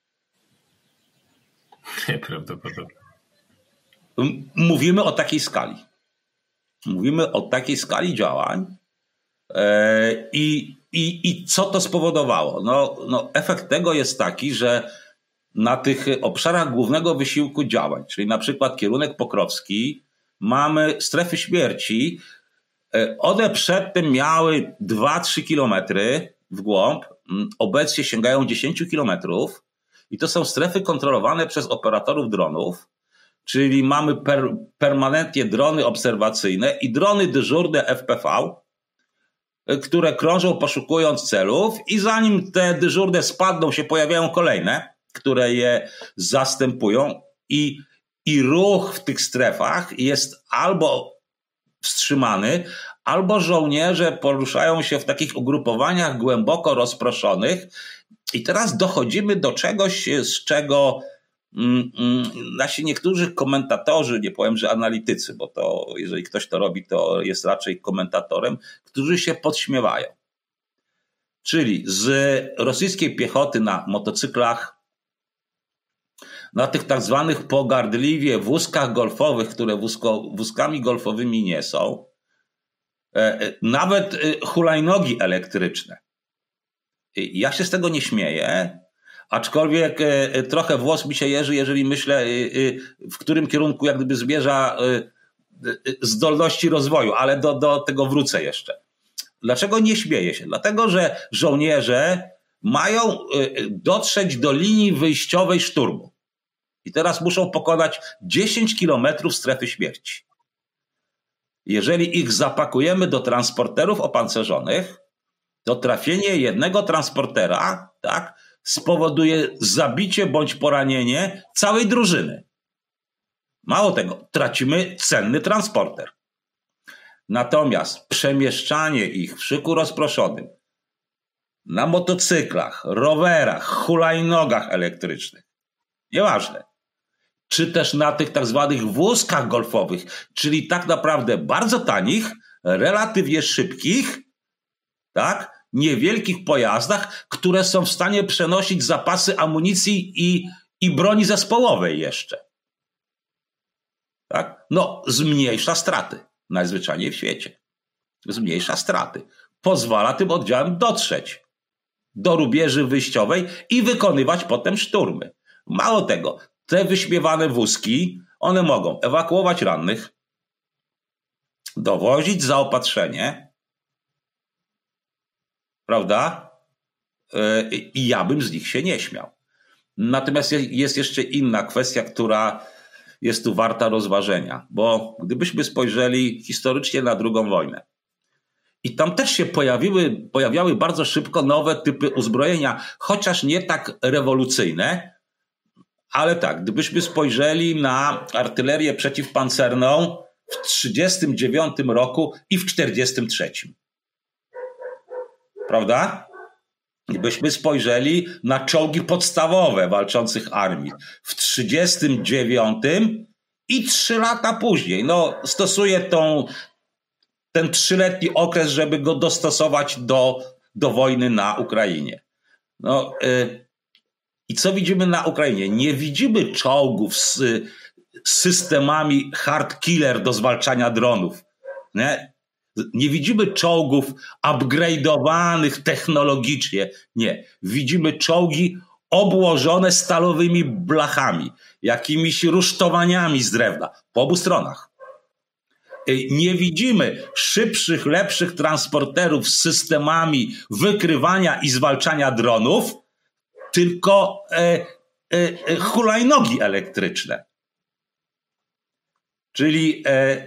Nieprawdopodobne. Mówimy o takiej skali. Mówimy o takiej skali działań. E, i, i, I co to spowodowało? No, no, efekt tego jest taki, że na tych obszarach głównego wysiłku działań, czyli na przykład kierunek Pokrowski, mamy strefy śmierci. One przedtem miały dwa trzy kilometry w głąb, obecnie sięgają dziesięć kilometrów i to są strefy kontrolowane przez operatorów dronów, czyli mamy per, permanentnie drony obserwacyjne i drony dyżurne F P V, które krążą poszukując celów i zanim te dyżurne spadną, się pojawiają kolejne, które je zastępują i, i ruch w tych strefach jest albo wstrzymany, albo żołnierze poruszają się w takich ugrupowaniach głęboko rozproszonych i teraz dochodzimy do czegoś, z czego mm, mm, nasi niektórzy komentatorzy, nie powiem, że analitycy, bo to jeżeli ktoś to robi, to jest raczej komentatorem, którzy się podśmiewają. Czyli z rosyjskiej piechoty na motocyklach, na tych tak zwanych pogardliwie wózkach golfowych, które wózko, wózkami golfowymi nie są, nawet hulajnogi elektryczne. Ja się z tego nie śmieję, aczkolwiek trochę włos mi się jeży, jeżeli myślę, w którym kierunku jak gdyby zmierza zdolności rozwoju, ale do, do tego wrócę jeszcze. Dlaczego nie śmieję się? Dlatego, że żołnierze mają dotrzeć do linii wyjściowej szturmu. I teraz muszą pokonać dziesięć kilometrów strefy śmierci. Jeżeli ich zapakujemy do transporterów opancerzonych, to trafienie jednego transportera, tak, spowoduje zabicie bądź poranienie całej drużyny. Mało tego, tracimy cenny transporter. Natomiast przemieszczanie ich w szyku rozproszonym na motocyklach, rowerach, hulajnogach elektrycznych, nieważne, czy też na tych tak zwanych wózkach golfowych, czyli tak naprawdę bardzo tanich, relatywnie szybkich, tak, niewielkich pojazdach, które są w stanie przenosić zapasy amunicji i, i broni zespołowej jeszcze. Tak? No, zmniejsza straty. Najzwyczajniej w świecie. Zmniejsza straty. Pozwala tym oddziałom dotrzeć do rubieży wyjściowej i wykonywać potem szturmy. Mało tego, te wyśmiewane wózki, one mogą ewakuować rannych, dowozić zaopatrzenie, prawda? I ja bym z nich się nie śmiał. Natomiast jest jeszcze inna kwestia, która jest tu warta rozważenia, bo gdybyśmy spojrzeli historycznie na drugą wojnę i tam też się pojawiły, pojawiały bardzo szybko nowe typy uzbrojenia, chociaż nie tak rewolucyjne, ale tak, gdybyśmy spojrzeli na artylerię przeciwpancerną w trzydziestym dziewiątym roku i w czterdziestym trzecim. Prawda? Gdybyśmy spojrzeli na czołgi podstawowe walczących armii w trzydziestym dziewiątym I trzy lata później, no stosuje tą, ten trzyletni okres, żeby go dostosować do, do wojny na Ukrainie. No, y, i co widzimy na Ukrainie? Nie widzimy czołgów z, z systemami hard killer do zwalczania dronów. Nie? Nie widzimy czołgów upgrade'owanych technologicznie. Nie. Widzimy czołgi obłożone stalowymi blachami, jakimiś rusztowaniami z drewna po obu stronach. Nie widzimy szybszych, lepszych transporterów z systemami wykrywania i zwalczania dronów, tylko e, e, hulajnogi elektryczne. Czyli e,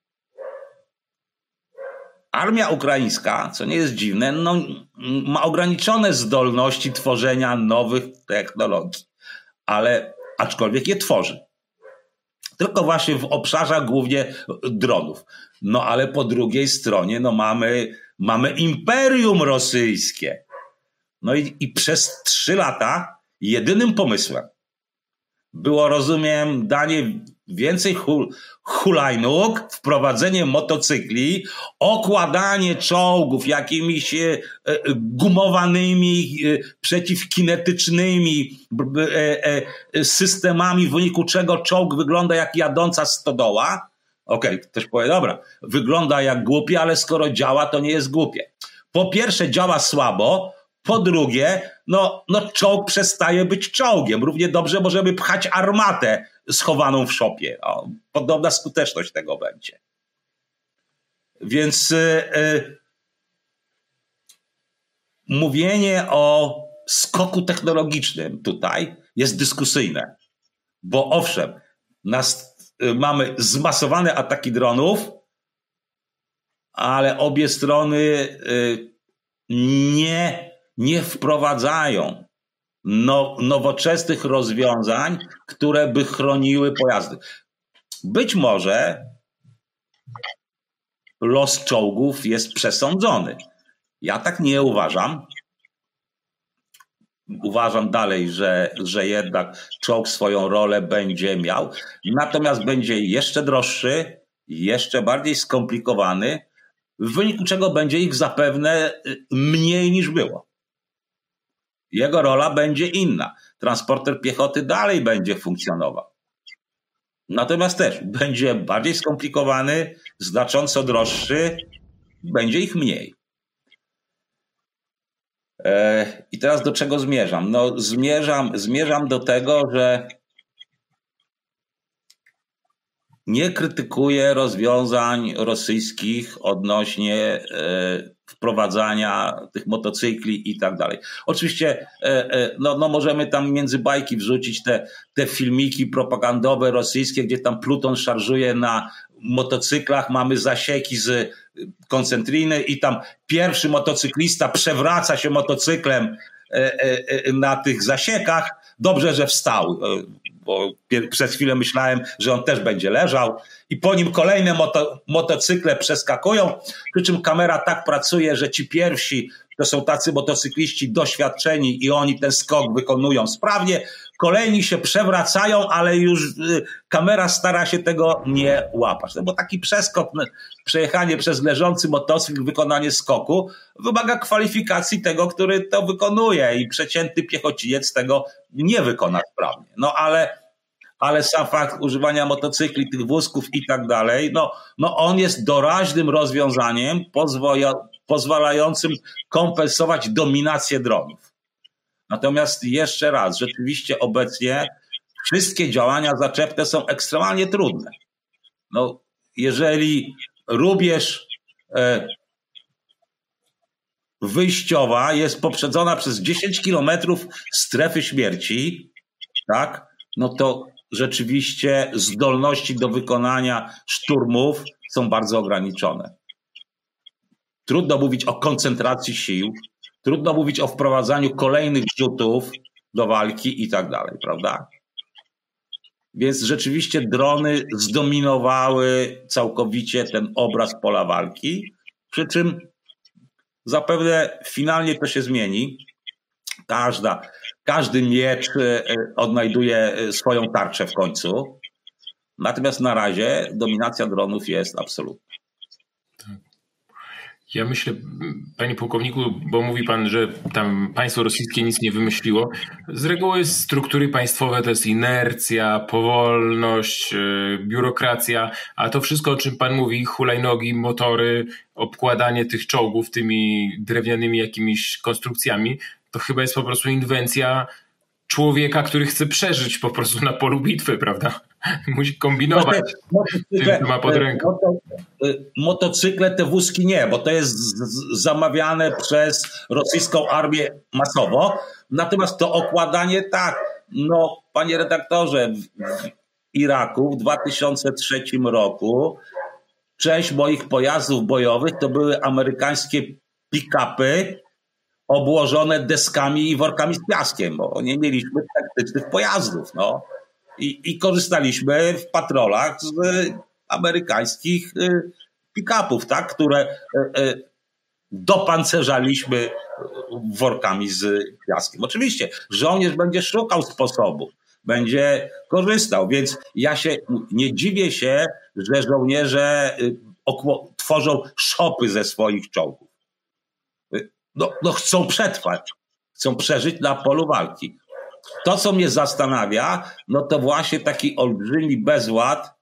armia ukraińska, co nie jest dziwne, no, ma ograniczone zdolności tworzenia nowych technologii, ale aczkolwiek je tworzy. Tylko właśnie w obszarach głównie dronów. No ale po drugiej stronie no mamy, mamy Imperium Rosyjskie. No i, i przez trzy lata jedynym pomysłem było, rozumiem, danie więcej hul, hulajnóg, wprowadzenie motocykli, okładanie czołgów jakimiś e, gumowanymi, e, przeciwkinetycznymi e, e, systemami, w wyniku czego czołg wygląda jak jadąca stodoła. Okej, okay, ktoś powie, dobra, wygląda jak głupie, ale skoro działa, to nie jest głupie. Po pierwsze działa słabo, po drugie, no, no czołg przestaje być czołgiem. Równie dobrze możemy pchać armatę schowaną w szopie. O, podobna skuteczność tego będzie. Więc yy, mówienie o skoku technologicznym tutaj jest dyskusyjne. Bo owszem, nas, yy, mamy zmasowane ataki dronów, ale obie strony yy, nie nie wprowadzają no, nowoczesnych rozwiązań, które by chroniły pojazdy. Być może los czołgów jest przesądzony. Ja tak nie uważam. Uważam dalej, że, że jednak czołg swoją rolę będzie miał. Natomiast będzie jeszcze droższy, jeszcze bardziej skomplikowany, w wyniku czego będzie ich zapewne mniej niż było. Jego rola będzie inna. Transporter piechoty dalej będzie funkcjonował. Natomiast też będzie bardziej skomplikowany, znacząco droższy, będzie ich mniej. E, I teraz do czego zmierzam? No, zmierzam, zmierzam do tego, że nie krytykuję rozwiązań rosyjskich odnośnie e, wprowadzania tych motocykli i tak dalej. Oczywiście no, no możemy tam między bajki wrzucić te, te filmiki propagandowe rosyjskie, gdzie tam Pluton szarżuje na motocyklach, mamy zasieki z koncentriny i tam pierwszy motocyklista przewraca się motocyklem na tych zasiekach. Dobrze, że wstał, bo przez chwilę myślałem, że on też będzie leżał i po nim kolejne moto, motocykle przeskakują, przy czym kamera tak pracuje, że ci pierwsi to są tacy motocykliści doświadczeni i oni ten skok wykonują sprawnie, kolejni się przewracają, ale już kamera stara się tego nie łapać. No bo taki przeskok, przejechanie przez leżący motocykl, wykonanie skoku wymaga kwalifikacji tego, który to wykonuje i przeciętny piechociniec tego nie wykona sprawnie. No ale, ale sam fakt używania motocykli, tych wózków i tak dalej, no, no on jest doraźnym rozwiązaniem pozwoja, pozwalającym kompensować dominację dronów. Natomiast jeszcze raz, rzeczywiście obecnie wszystkie działania zaczepne są ekstremalnie trudne. No, jeżeli rubież e, wyjściowa jest poprzedzona przez dziesięć kilometrów strefy śmierci, tak, no to rzeczywiście zdolności do wykonania szturmów są bardzo ograniczone. Trudno mówić o koncentracji sił, trudno mówić o wprowadzaniu kolejnych rzutów do walki i tak dalej, prawda? Więc rzeczywiście drony zdominowały całkowicie ten obraz pola walki, przy czym zapewne finalnie to się zmieni. Każda, każdy miecz odnajduje swoją tarczę w końcu. Natomiast na razie dominacja dronów jest absolutna. Ja myślę, panie pułkowniku, bo mówi pan, że tam państwo rosyjskie nic nie wymyśliło. Z reguły struktury państwowe to jest inercja, powolność, biurokracja, a to wszystko, o czym pan mówi, hulajnogi, motory, obkładanie tych czołgów tymi drewnianymi jakimiś konstrukcjami, to chyba jest po prostu inwencja człowieka, który chce przeżyć po prostu na polu bitwy, prawda? Musi kombinować tym, co ma pod ręką. Motocykle, te wózki nie, bo to jest zamawiane przez rosyjską armię masowo. Natomiast to okładanie tak. No, panie redaktorze, w Iraku w dwa tysiące trzecim roku część moich pojazdów bojowych to były amerykańskie pick-upy obłożone deskami i workami z piaskiem, bo nie mieliśmy taktycznych pojazdów. No. I, I korzystaliśmy w patrolach z amerykańskich pick-upów, tak, które dopancerzaliśmy workami z piaskiem. Oczywiście żołnierz będzie szukał sposobu, będzie korzystał, więc ja się nie dziwię się, że żołnierze tworzą szopy ze swoich czołgów. No, no chcą przetrwać, chcą przeżyć na polu walki. To, co mnie zastanawia, no to właśnie taki olbrzymi bezład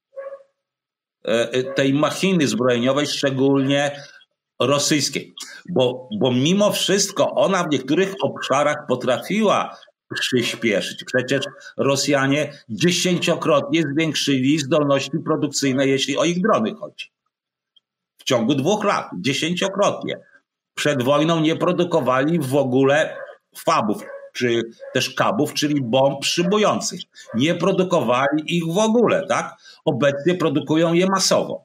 tej machiny zbrojeniowej, szczególnie rosyjskiej. Bo, bo mimo wszystko ona w niektórych obszarach potrafiła przyspieszyć. Przecież Rosjanie dziesięciokrotnie zwiększyli zdolności produkcyjne, jeśli o ich drony chodzi. W ciągu dwóch lat. Dziesięciokrotnie. Przed wojną nie produkowali w ogóle fabów, czy też kabów, czyli bomb szybujących. Nie produkowali ich w ogóle, tak? Obecnie produkują je masowo.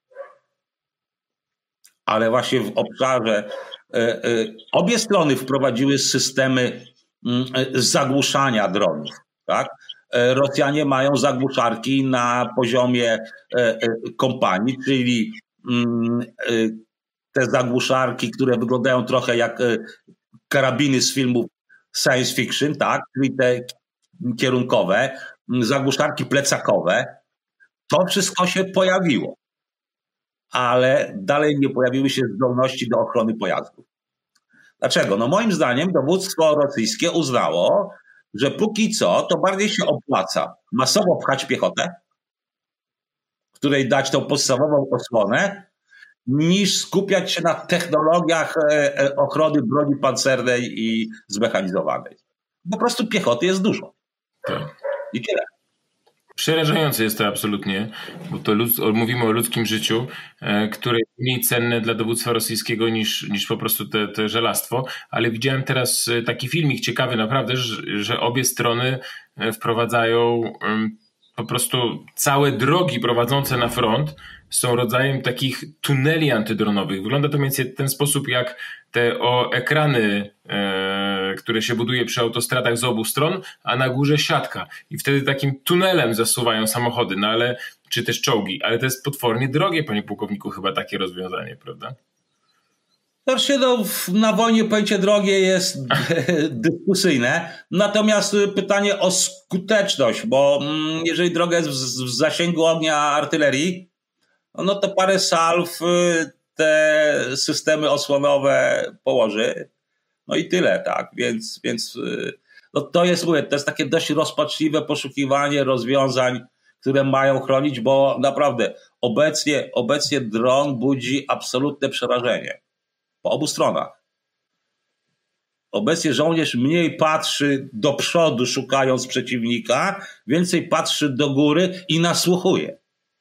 Ale właśnie w obszarze y, y, obie strony wprowadziły systemy y, zagłuszania dronów, tak? Y, Rosjanie mają zagłuszarki na poziomie y, y, kompanii, czyli y, y, te zagłuszarki, które wyglądają trochę jak y, karabiny z filmów science fiction, tak, czyli te kierunkowe, zagłuszarki plecakowe, to wszystko się pojawiło, ale dalej nie pojawiły się zdolności do ochrony pojazdów. Dlaczego? No moim zdaniem dowództwo rosyjskie uznało, że póki co to bardziej się opłaca masowo pchać piechotę, której dać tą podstawową osłonę, niż skupiać się na technologiach ochrony broni pancernej i zmechanizowanej. Po prostu piechoty jest dużo. Tak. I tyle. Przerażające jest to absolutnie, bo to ludz, mówimy o ludzkim życiu, e, które jest mniej cenne dla dowództwa rosyjskiego niż, niż po prostu te, te żelastwo, ale widziałem teraz taki filmik ciekawy naprawdę, że, że obie strony wprowadzają um, po prostu całe drogi prowadzące na front są rodzajem takich tuneli antydronowych. Wygląda to mniej więcej w ten sposób jak te o, ekrany, e, które się buduje przy autostradach z obu stron, a na górze siatka. I wtedy takim tunelem zasuwają samochody, no ale, czy też czołgi. Ale to jest potwornie drogie, panie pułkowniku, chyba takie rozwiązanie, prawda? Znaczy, no, na wojnie pojęcie drogie jest dyskusyjne. Natomiast pytanie o skuteczność, bo jeżeli droga jest w, w zasięgu ognia artylerii, no to parę salw te systemy osłonowe położy. No i tyle, tak. Więc, więc no to jest, mówię, to jest takie dość rozpaczliwe poszukiwanie rozwiązań, które mają chronić, bo naprawdę obecnie, obecnie dron budzi absolutne przerażenie. Po obu stronach. Obecnie żołnierz mniej patrzy do przodu, szukając przeciwnika, więcej patrzy do góry i nasłuchuje.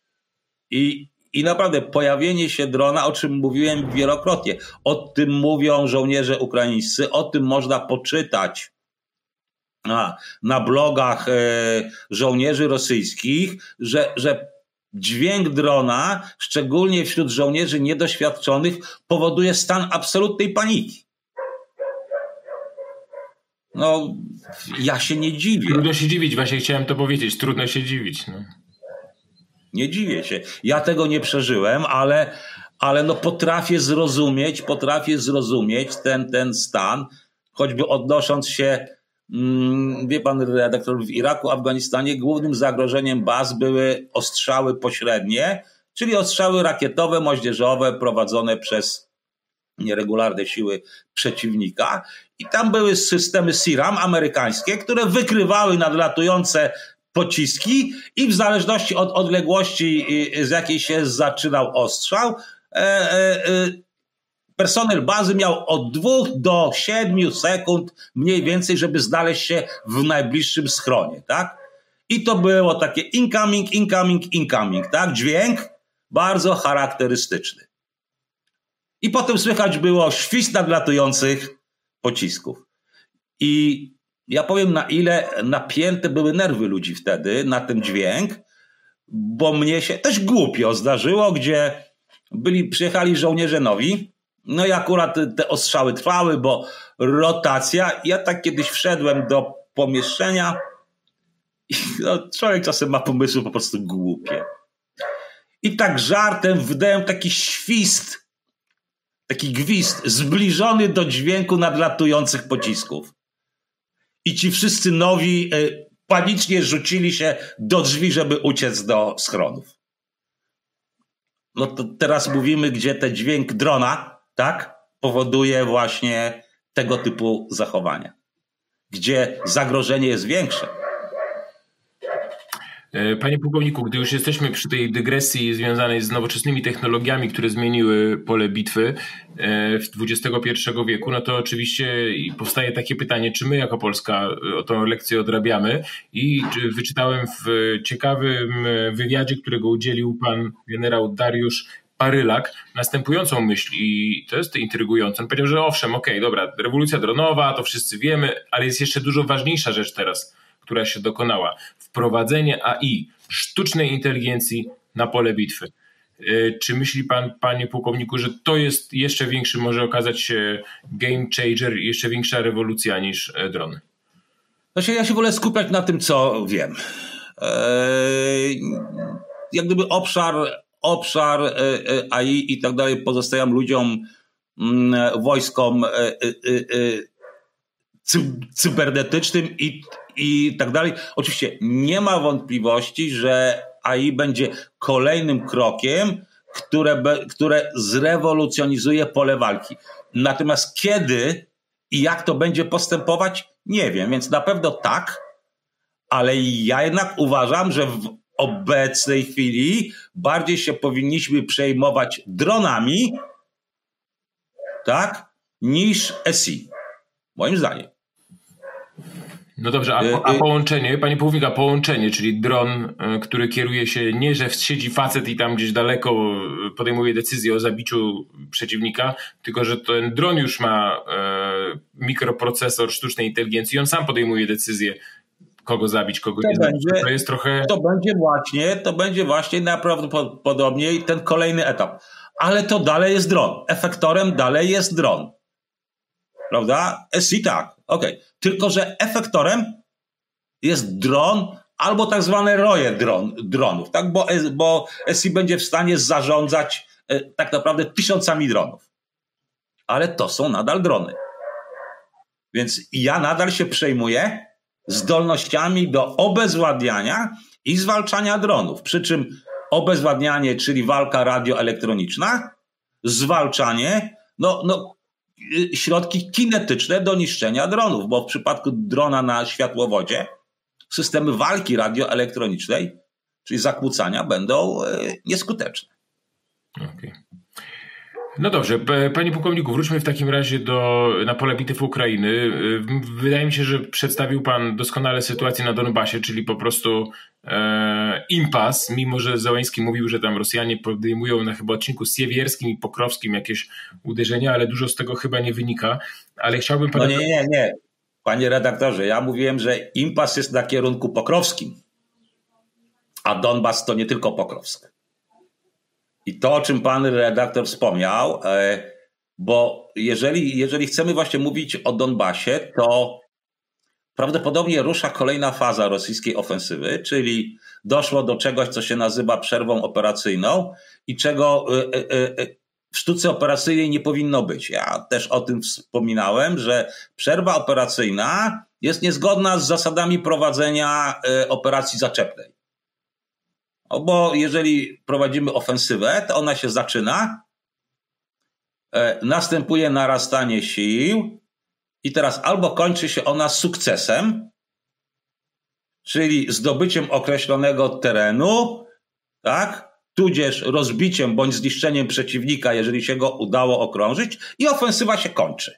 I, i naprawdę pojawienie się drona, o czym mówiłem wielokrotnie, o tym mówią żołnierze ukraińscy, o tym można poczytać na, na blogach e, żołnierzy rosyjskich, że, że dźwięk drona, szczególnie wśród żołnierzy niedoświadczonych, powoduje stan absolutnej paniki. No, ja się nie dziwię. Trudno się dziwić, właśnie chciałem to powiedzieć. Trudno się dziwić. No. Nie dziwię się. Ja tego nie przeżyłem, ale, ale no potrafię zrozumieć, potrafię zrozumieć ten, ten stan, choćby odnosząc się wie pan redaktor, w Iraku, Afganistanie głównym zagrożeniem baz były ostrzały pośrednie, czyli ostrzały rakietowe, moździerzowe prowadzone przez nieregularne siły przeciwnika. I tam były systemy SIRAM amerykańskie, które wykrywały nadlatujące pociski i w zależności od odległości, z jakiej się zaczynał ostrzał, personel bazy miał od dwóch do siedmiu sekund mniej więcej, żeby znaleźć się w najbliższym schronie, tak? I to było takie incoming, incoming, incoming, tak? Dźwięk bardzo charakterystyczny. I potem słychać było świst nadlatujących pocisków. I ja powiem, na ile napięte były nerwy ludzi wtedy na ten dźwięk, bo mnie się też głupio zdarzyło, gdzie byli, przyjechali żołnierze nowi, no i akurat te ostrzały trwały, bo rotacja. Ja tak kiedyś wszedłem do pomieszczenia i no, człowiek czasem ma pomysły po prostu głupie. I tak żartem wydałem taki świst, taki gwizd zbliżony do dźwięku nadlatujących pocisków. I ci wszyscy nowi y, panicznie rzucili się do drzwi, żeby uciec do schronów. No to teraz mówimy, gdzie ten dźwięk drona, tak, powoduje właśnie tego typu zachowania. Gdzie zagrożenie jest większe. Panie pułkowniku, gdy już jesteśmy przy tej dygresji związanej z nowoczesnymi technologiami, które zmieniły pole bitwy w dwudziestego pierwszego wieku, no to oczywiście powstaje takie pytanie, czy my jako Polska tą lekcję odrabiamy, i wyczytałem w ciekawym wywiadzie, którego udzielił pan generał Dariusz Parylak, następującą myśl, i to jest intrygujące. On powiedział, że owszem, okej, okay, dobra, rewolucja dronowa, to wszyscy wiemy, ale jest jeszcze dużo ważniejsza rzecz teraz, która się dokonała. Wprowadzenie A I, sztucznej inteligencji na pole bitwy. Czy myśli pan, panie pułkowniku, że to jest jeszcze większy, może okazać się game changer, jeszcze większa rewolucja niż drony? Znaczy, ja się wolę skupiać na tym, co wiem. Eee, jak gdyby obszar, obszar A I i tak dalej pozostają ludziom, wojskom cybernetycznym i i tak dalej. Oczywiście nie ma wątpliwości, że A I będzie kolejnym krokiem, które, które zrewolucjonizuje pole walki. Natomiast kiedy i jak to będzie postępować, nie wiem. Więc na pewno tak, ale ja jednak uważam, że w obecnej chwili bardziej się powinniśmy przejmować dronami, tak, niż S I. Moim zdaniem. No dobrze, a, a połączenie, panie pułkownik, a połączenie, czyli dron, który kieruje się nie, że siedzi facet i tam gdzieś daleko podejmuje decyzję o zabiciu przeciwnika, tylko że ten dron już ma e, mikroprocesor sztucznej inteligencji i on sam podejmuje decyzję, kogo zabić, kogo to nie będzie, zabić. To jest trochę... To będzie właśnie, to będzie właśnie najprawdopodobniej ten kolejny etap. Ale to dalej jest dron. Efektorem dalej jest dron. Prawda? S I tak, okej. Okay. Tylko że efektorem jest dron albo tak zwane roje dron, dronów, tak? Bo, bo S I będzie w stanie zarządzać e, tak naprawdę tysiącami dronów. Ale to są nadal drony. Więc ja nadal się przejmuję zdolnościami do obezwładniania i zwalczania dronów. Przy czym obezwładnianie, czyli walka radioelektroniczna, zwalczanie, no, no środki kinetyczne do niszczenia dronów, bo w przypadku drona na światłowodzie systemy walki radioelektronicznej, czyli zakłócania, będą nieskuteczne. Okay. No dobrze, panie pułkowniku, wróćmy w takim razie do, na pole bitew Ukrainy. Wydaje mi się, że przedstawił pan doskonale sytuację na Donbasie, czyli po prostu e, impas, mimo że Zełenski mówił, że tam Rosjanie podejmują na chyba odcinku siewierskim i pokrowskim jakieś uderzenia, ale dużo z tego chyba nie wynika. Ale chciałbym pana... No nie, nie, nie. Panie redaktorze, ja mówiłem, że impas jest na kierunku pokrowskim, a Donbas to nie tylko Pokrowsk. I to, o czym pan redaktor wspomniał, bo jeżeli, jeżeli chcemy właśnie mówić o Donbasie, to prawdopodobnie rusza kolejna faza rosyjskiej ofensywy, czyli doszło do czegoś, co się nazywa przerwą operacyjną i czego w sztuce operacyjnej nie powinno być. Ja też o tym wspominałem, że przerwa operacyjna jest niezgodna z zasadami prowadzenia operacji zaczepnej. No bo jeżeli prowadzimy ofensywę, to ona się zaczyna, następuje narastanie sił i teraz albo kończy się ona sukcesem, czyli zdobyciem określonego terenu, tak, tudzież rozbiciem bądź zniszczeniem przeciwnika, jeżeli się go udało okrążyć, i ofensywa się kończy.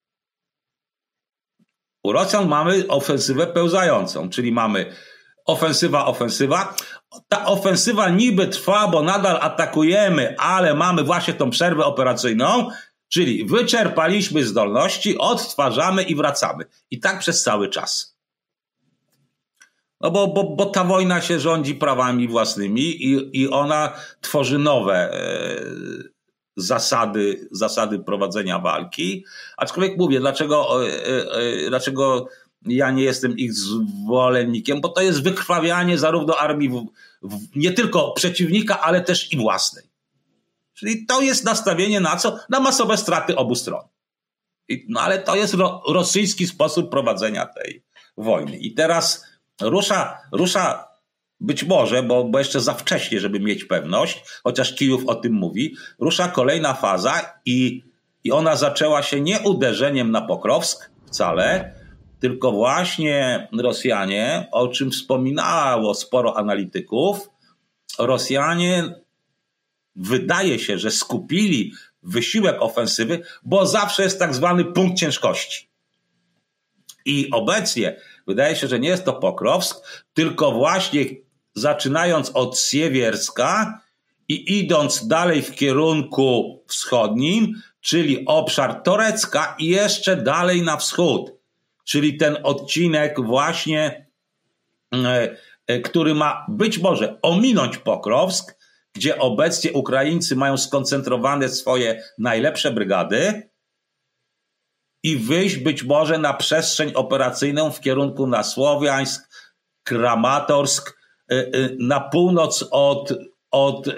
U Rosjan mamy ofensywę pełzającą, czyli mamy ofensywa, ofensywa. Ta ofensywa niby trwa, bo nadal atakujemy, ale mamy właśnie tą przerwę operacyjną, czyli wyczerpaliśmy zdolności, odtwarzamy i wracamy. I tak przez cały czas. No bo, bo, bo ta wojna się rządzi prawami własnymi i, i ona tworzy nowe e, zasady, zasady prowadzenia walki. Aczkolwiek mówię, dlaczego, e, e, dlaczego ja nie jestem ich zwolennikiem, bo to jest wykrwawianie zarówno armii w, w, nie tylko przeciwnika, ale też i własnej. Czyli to jest nastawienie na co? Na masowe straty obu stron. I, no ale to jest ro, rosyjski sposób prowadzenia tej wojny. I teraz rusza, rusza być może, bo, bo jeszcze za wcześnie, żeby mieć pewność, chociaż Kijów o tym mówi, rusza kolejna faza i, i ona zaczęła się nie uderzeniem na Pokrowsk wcale, tylko właśnie Rosjanie, o czym wspominało sporo analityków, Rosjanie wydaje się, że skupili wysiłek ofensywy, bo zawsze jest tak zwany punkt ciężkości. I obecnie wydaje się, że nie jest to Pokrowsk, tylko właśnie zaczynając od Siewierska i idąc dalej w kierunku wschodnim, czyli obszar Torecka i jeszcze dalej na wschód. Czyli ten odcinek właśnie, który ma być może ominąć Pokrowsk, gdzie obecnie Ukraińcy mają skoncentrowane swoje najlepsze brygady i wyjść być może na przestrzeń operacyjną w kierunku na Słowiańsk, Kramatorsk, na północ od, od,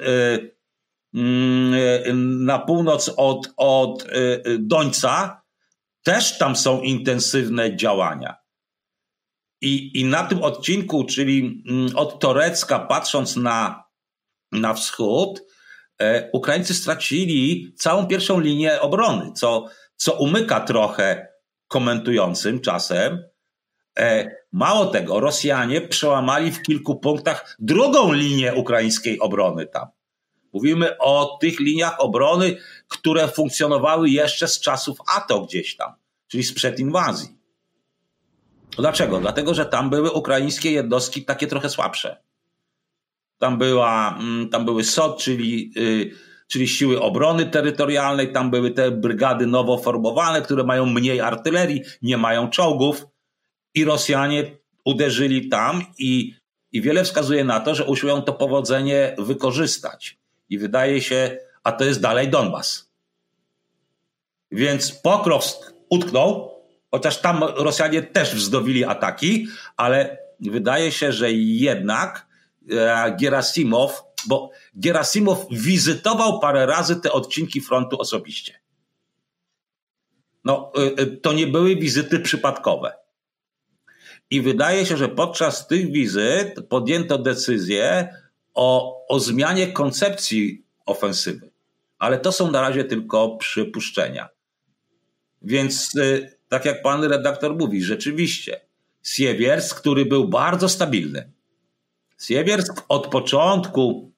na północ od, od Dońca. Też tam są intensywne działania. I, i na tym odcinku, czyli od Torecka, patrząc na, na wschód, e, Ukraińcy stracili całą pierwszą linię obrony, co, co umyka trochę komentującym czasem. E, mało tego, Rosjanie przełamali w kilku punktach drugą linię ukraińskiej obrony tam. Mówimy o tych liniach obrony, które funkcjonowały jeszcze z czasów A T O gdzieś tam, czyli sprzed inwazji. Dlaczego? Dlatego, że tam były ukraińskie jednostki takie trochę słabsze. Tam, była, tam były S O T, czyli, czyli siły obrony terytorialnej, tam były te brygady nowo formowane, które mają mniej artylerii, nie mają czołgów i Rosjanie uderzyli tam i, i wiele wskazuje na to, że usiłują to powodzenie wykorzystać. I wydaje się, a to jest dalej Donbas. Więc Pokrowsk utknął, chociaż tam Rosjanie też wzdobili ataki, ale wydaje się, że jednak Gerasimow, bo Gerasimow wizytował parę razy te odcinki frontu osobiście. No, to nie były wizyty przypadkowe. I wydaje się, że podczas tych wizyt podjęto decyzję o, o zmianie koncepcji ofensywy. Ale to są na razie tylko przypuszczenia. Więc tak jak pan redaktor mówi, rzeczywiście Siewiersk, który był bardzo stabilny. Siewiersk od początku,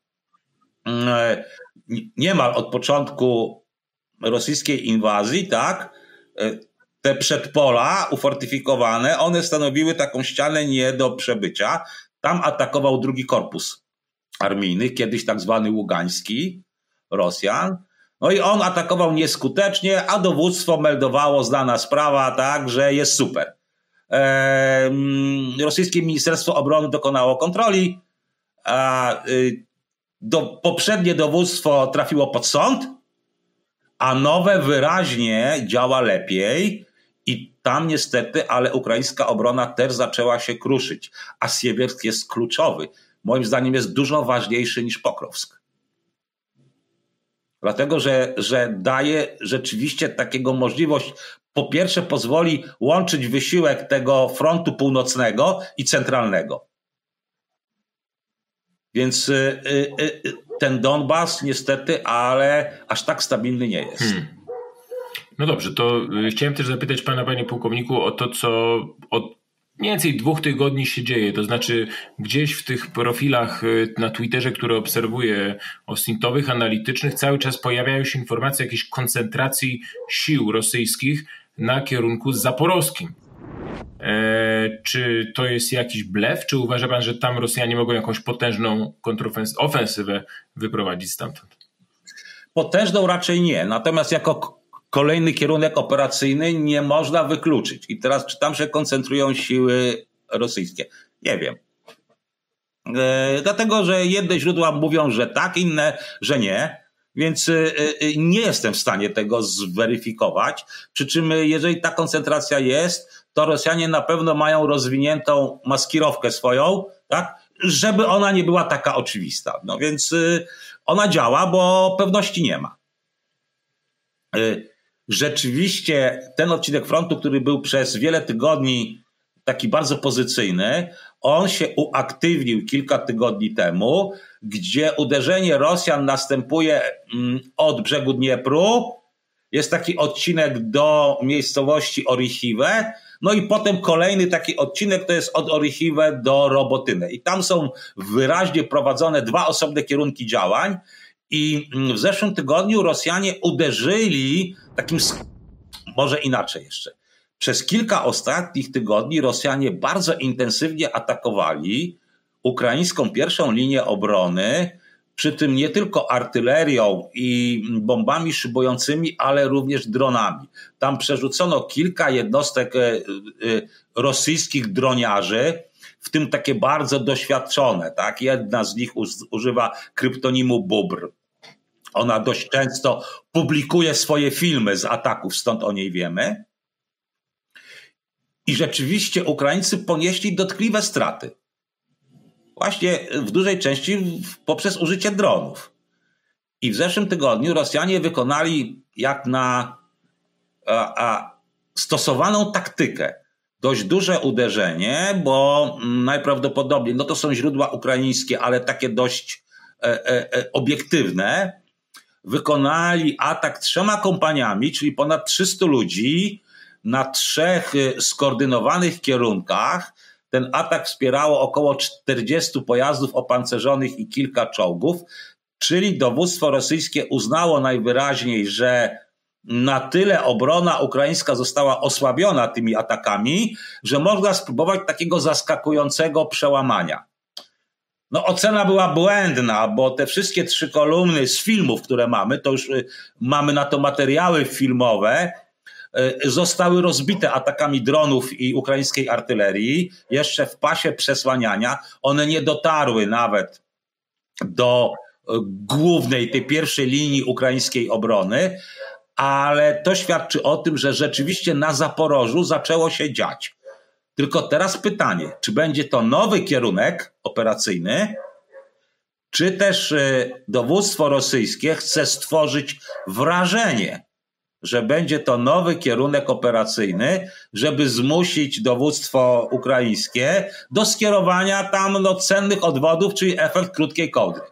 niemal od początku rosyjskiej inwazji, tak, te przedpola ufortyfikowane, one stanowiły taką ścianę nie do przebycia. Tam atakował drugi korpus armijny, kiedyś tak zwany Ługański, Rosjan. No i on atakował nieskutecznie, a dowództwo meldowało, znana sprawa, tak, że jest super. Eee, rosyjskie Ministerstwo Obrony dokonało kontroli, a y, do, poprzednie dowództwo trafiło pod sąd, a nowe wyraźnie działa lepiej i tam niestety, ale ukraińska obrona też zaczęła się kruszyć, a Siewiersk jest kluczowy. Moim zdaniem jest dużo ważniejszy niż Pokrowsk. Dlatego, że, że daje rzeczywiście takiego możliwość, po pierwsze pozwoli łączyć wysiłek tego frontu północnego i centralnego. Więc y, y, y, ten Donbas niestety, ale aż tak stabilny nie jest. Hmm. No dobrze, to chciałem też zapytać pana, panie pułkowniku, o to, co od mniej więcej dwóch tygodni się dzieje. To znaczy gdzieś w tych profilach na Twitterze, które obserwuję, ostintowych, analitycznych, cały czas pojawiają się informacje o jakiejś koncentracji sił rosyjskich na kierunku zaporowskim. Eee, czy to jest jakiś blef? Czy uważa pan, że tam Rosjanie mogą jakąś potężną kontrofensywę wyprowadzić stamtąd? Potężną raczej nie. Natomiast jako kolejny kierunek operacyjny nie można wykluczyć. I teraz czy tam się koncentrują siły rosyjskie? Nie wiem. E, dlatego, że jedne źródła mówią, że tak, inne, że nie. Więc e, e, nie jestem w stanie tego zweryfikować. Przy czym jeżeli ta koncentracja jest, to Rosjanie na pewno mają rozwiniętą maskirowkę swoją, tak, żeby ona nie była taka oczywista. No więc e, ona działa, bo pewności nie ma. E, Rzeczywiście ten odcinek frontu, który był przez wiele tygodni taki bardzo pozycyjny, on się uaktywnił kilka tygodni temu, gdzie uderzenie Rosjan następuje od brzegu Dniepru. Jest taki odcinek do miejscowości Orychiwe, no i potem kolejny taki odcinek to jest od Orychiwe do Robotyny. I tam są wyraźnie prowadzone dwa osobne kierunki działań. I w zeszłym tygodniu Rosjanie uderzyli takim, może inaczej jeszcze. Przez kilka ostatnich tygodni Rosjanie bardzo intensywnie atakowali ukraińską pierwszą linię obrony, przy tym nie tylko artylerią i bombami szybującymi, ale również dronami. Tam przerzucono kilka jednostek rosyjskich droniarzy, w tym takie bardzo doświadczone. Tak? Jedna z nich używa kryptonimu Bóbr. Ona dość często publikuje swoje filmy z ataków, stąd o niej wiemy. I rzeczywiście Ukraińcy ponieśli dotkliwe straty. Właśnie w dużej części poprzez użycie dronów. I w zeszłym tygodniu Rosjanie wykonali jak na a, a, stosowaną taktykę. Dość duże uderzenie, bo najprawdopodobniej, no to są źródła ukraińskie, ale takie dość e, e, obiektywne, wykonali atak trzema kompaniami, czyli ponad trzystu ludzi na trzech skoordynowanych kierunkach. Ten atak wspierało około czterdziestu pojazdów opancerzonych i kilka czołgów, czyli dowództwo rosyjskie uznało najwyraźniej, że na tyle obrona ukraińska została osłabiona tymi atakami, że można spróbować takiego zaskakującego przełamania. No ocena była błędna, bo te wszystkie trzy kolumny z filmów, które mamy, to już mamy na to materiały filmowe, zostały rozbite atakami dronów i ukraińskiej artylerii, jeszcze w pasie przesłaniania. One nie dotarły nawet do głównej, tej pierwszej linii ukraińskiej obrony, ale to świadczy o tym, że rzeczywiście na Zaporożu zaczęło się dziać. Tylko teraz pytanie, czy będzie to nowy kierunek operacyjny, czy też dowództwo rosyjskie chce stworzyć wrażenie, że będzie to nowy kierunek operacyjny, żeby zmusić dowództwo ukraińskie do skierowania tam no, cennych odwodów, czyli efekt krótkiej kołdry.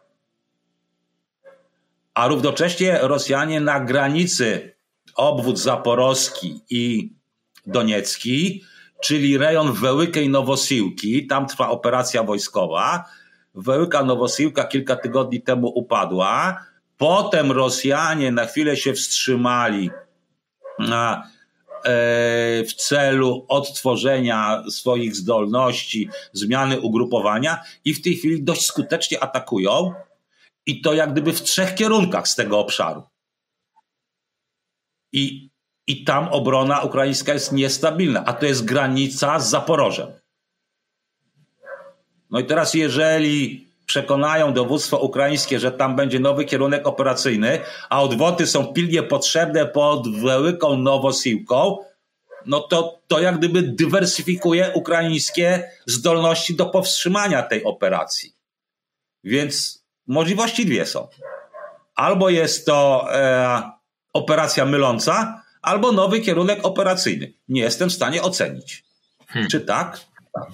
A równocześnie Rosjanie na granicy obwód zaporowski i doniecki, czyli rejon Wełykę i Nowosiłki, tam trwa operacja wojskowa. Wełyka Nowosiłka kilka tygodni temu upadła. Potem Rosjanie na chwilę się wstrzymali na, e, w celu odtworzenia swoich zdolności, zmiany ugrupowania i w tej chwili dość skutecznie atakują. I to jak gdyby w trzech kierunkach z tego obszaru. I, i tam obrona ukraińska jest niestabilna, a to jest granica z Zaporożem. No i teraz jeżeli przekonają dowództwo ukraińskie, że tam będzie nowy kierunek operacyjny, a odwody są pilnie potrzebne pod Wełyką Nowosiłką, no to, to jak gdyby dywersyfikuje ukraińskie zdolności do powstrzymania tej operacji. Więc możliwości dwie są. albo jest to e, operacja myląca, albo nowy kierunek operacyjny. Nie jestem w stanie ocenić. Hmm. Czy tak? Tak.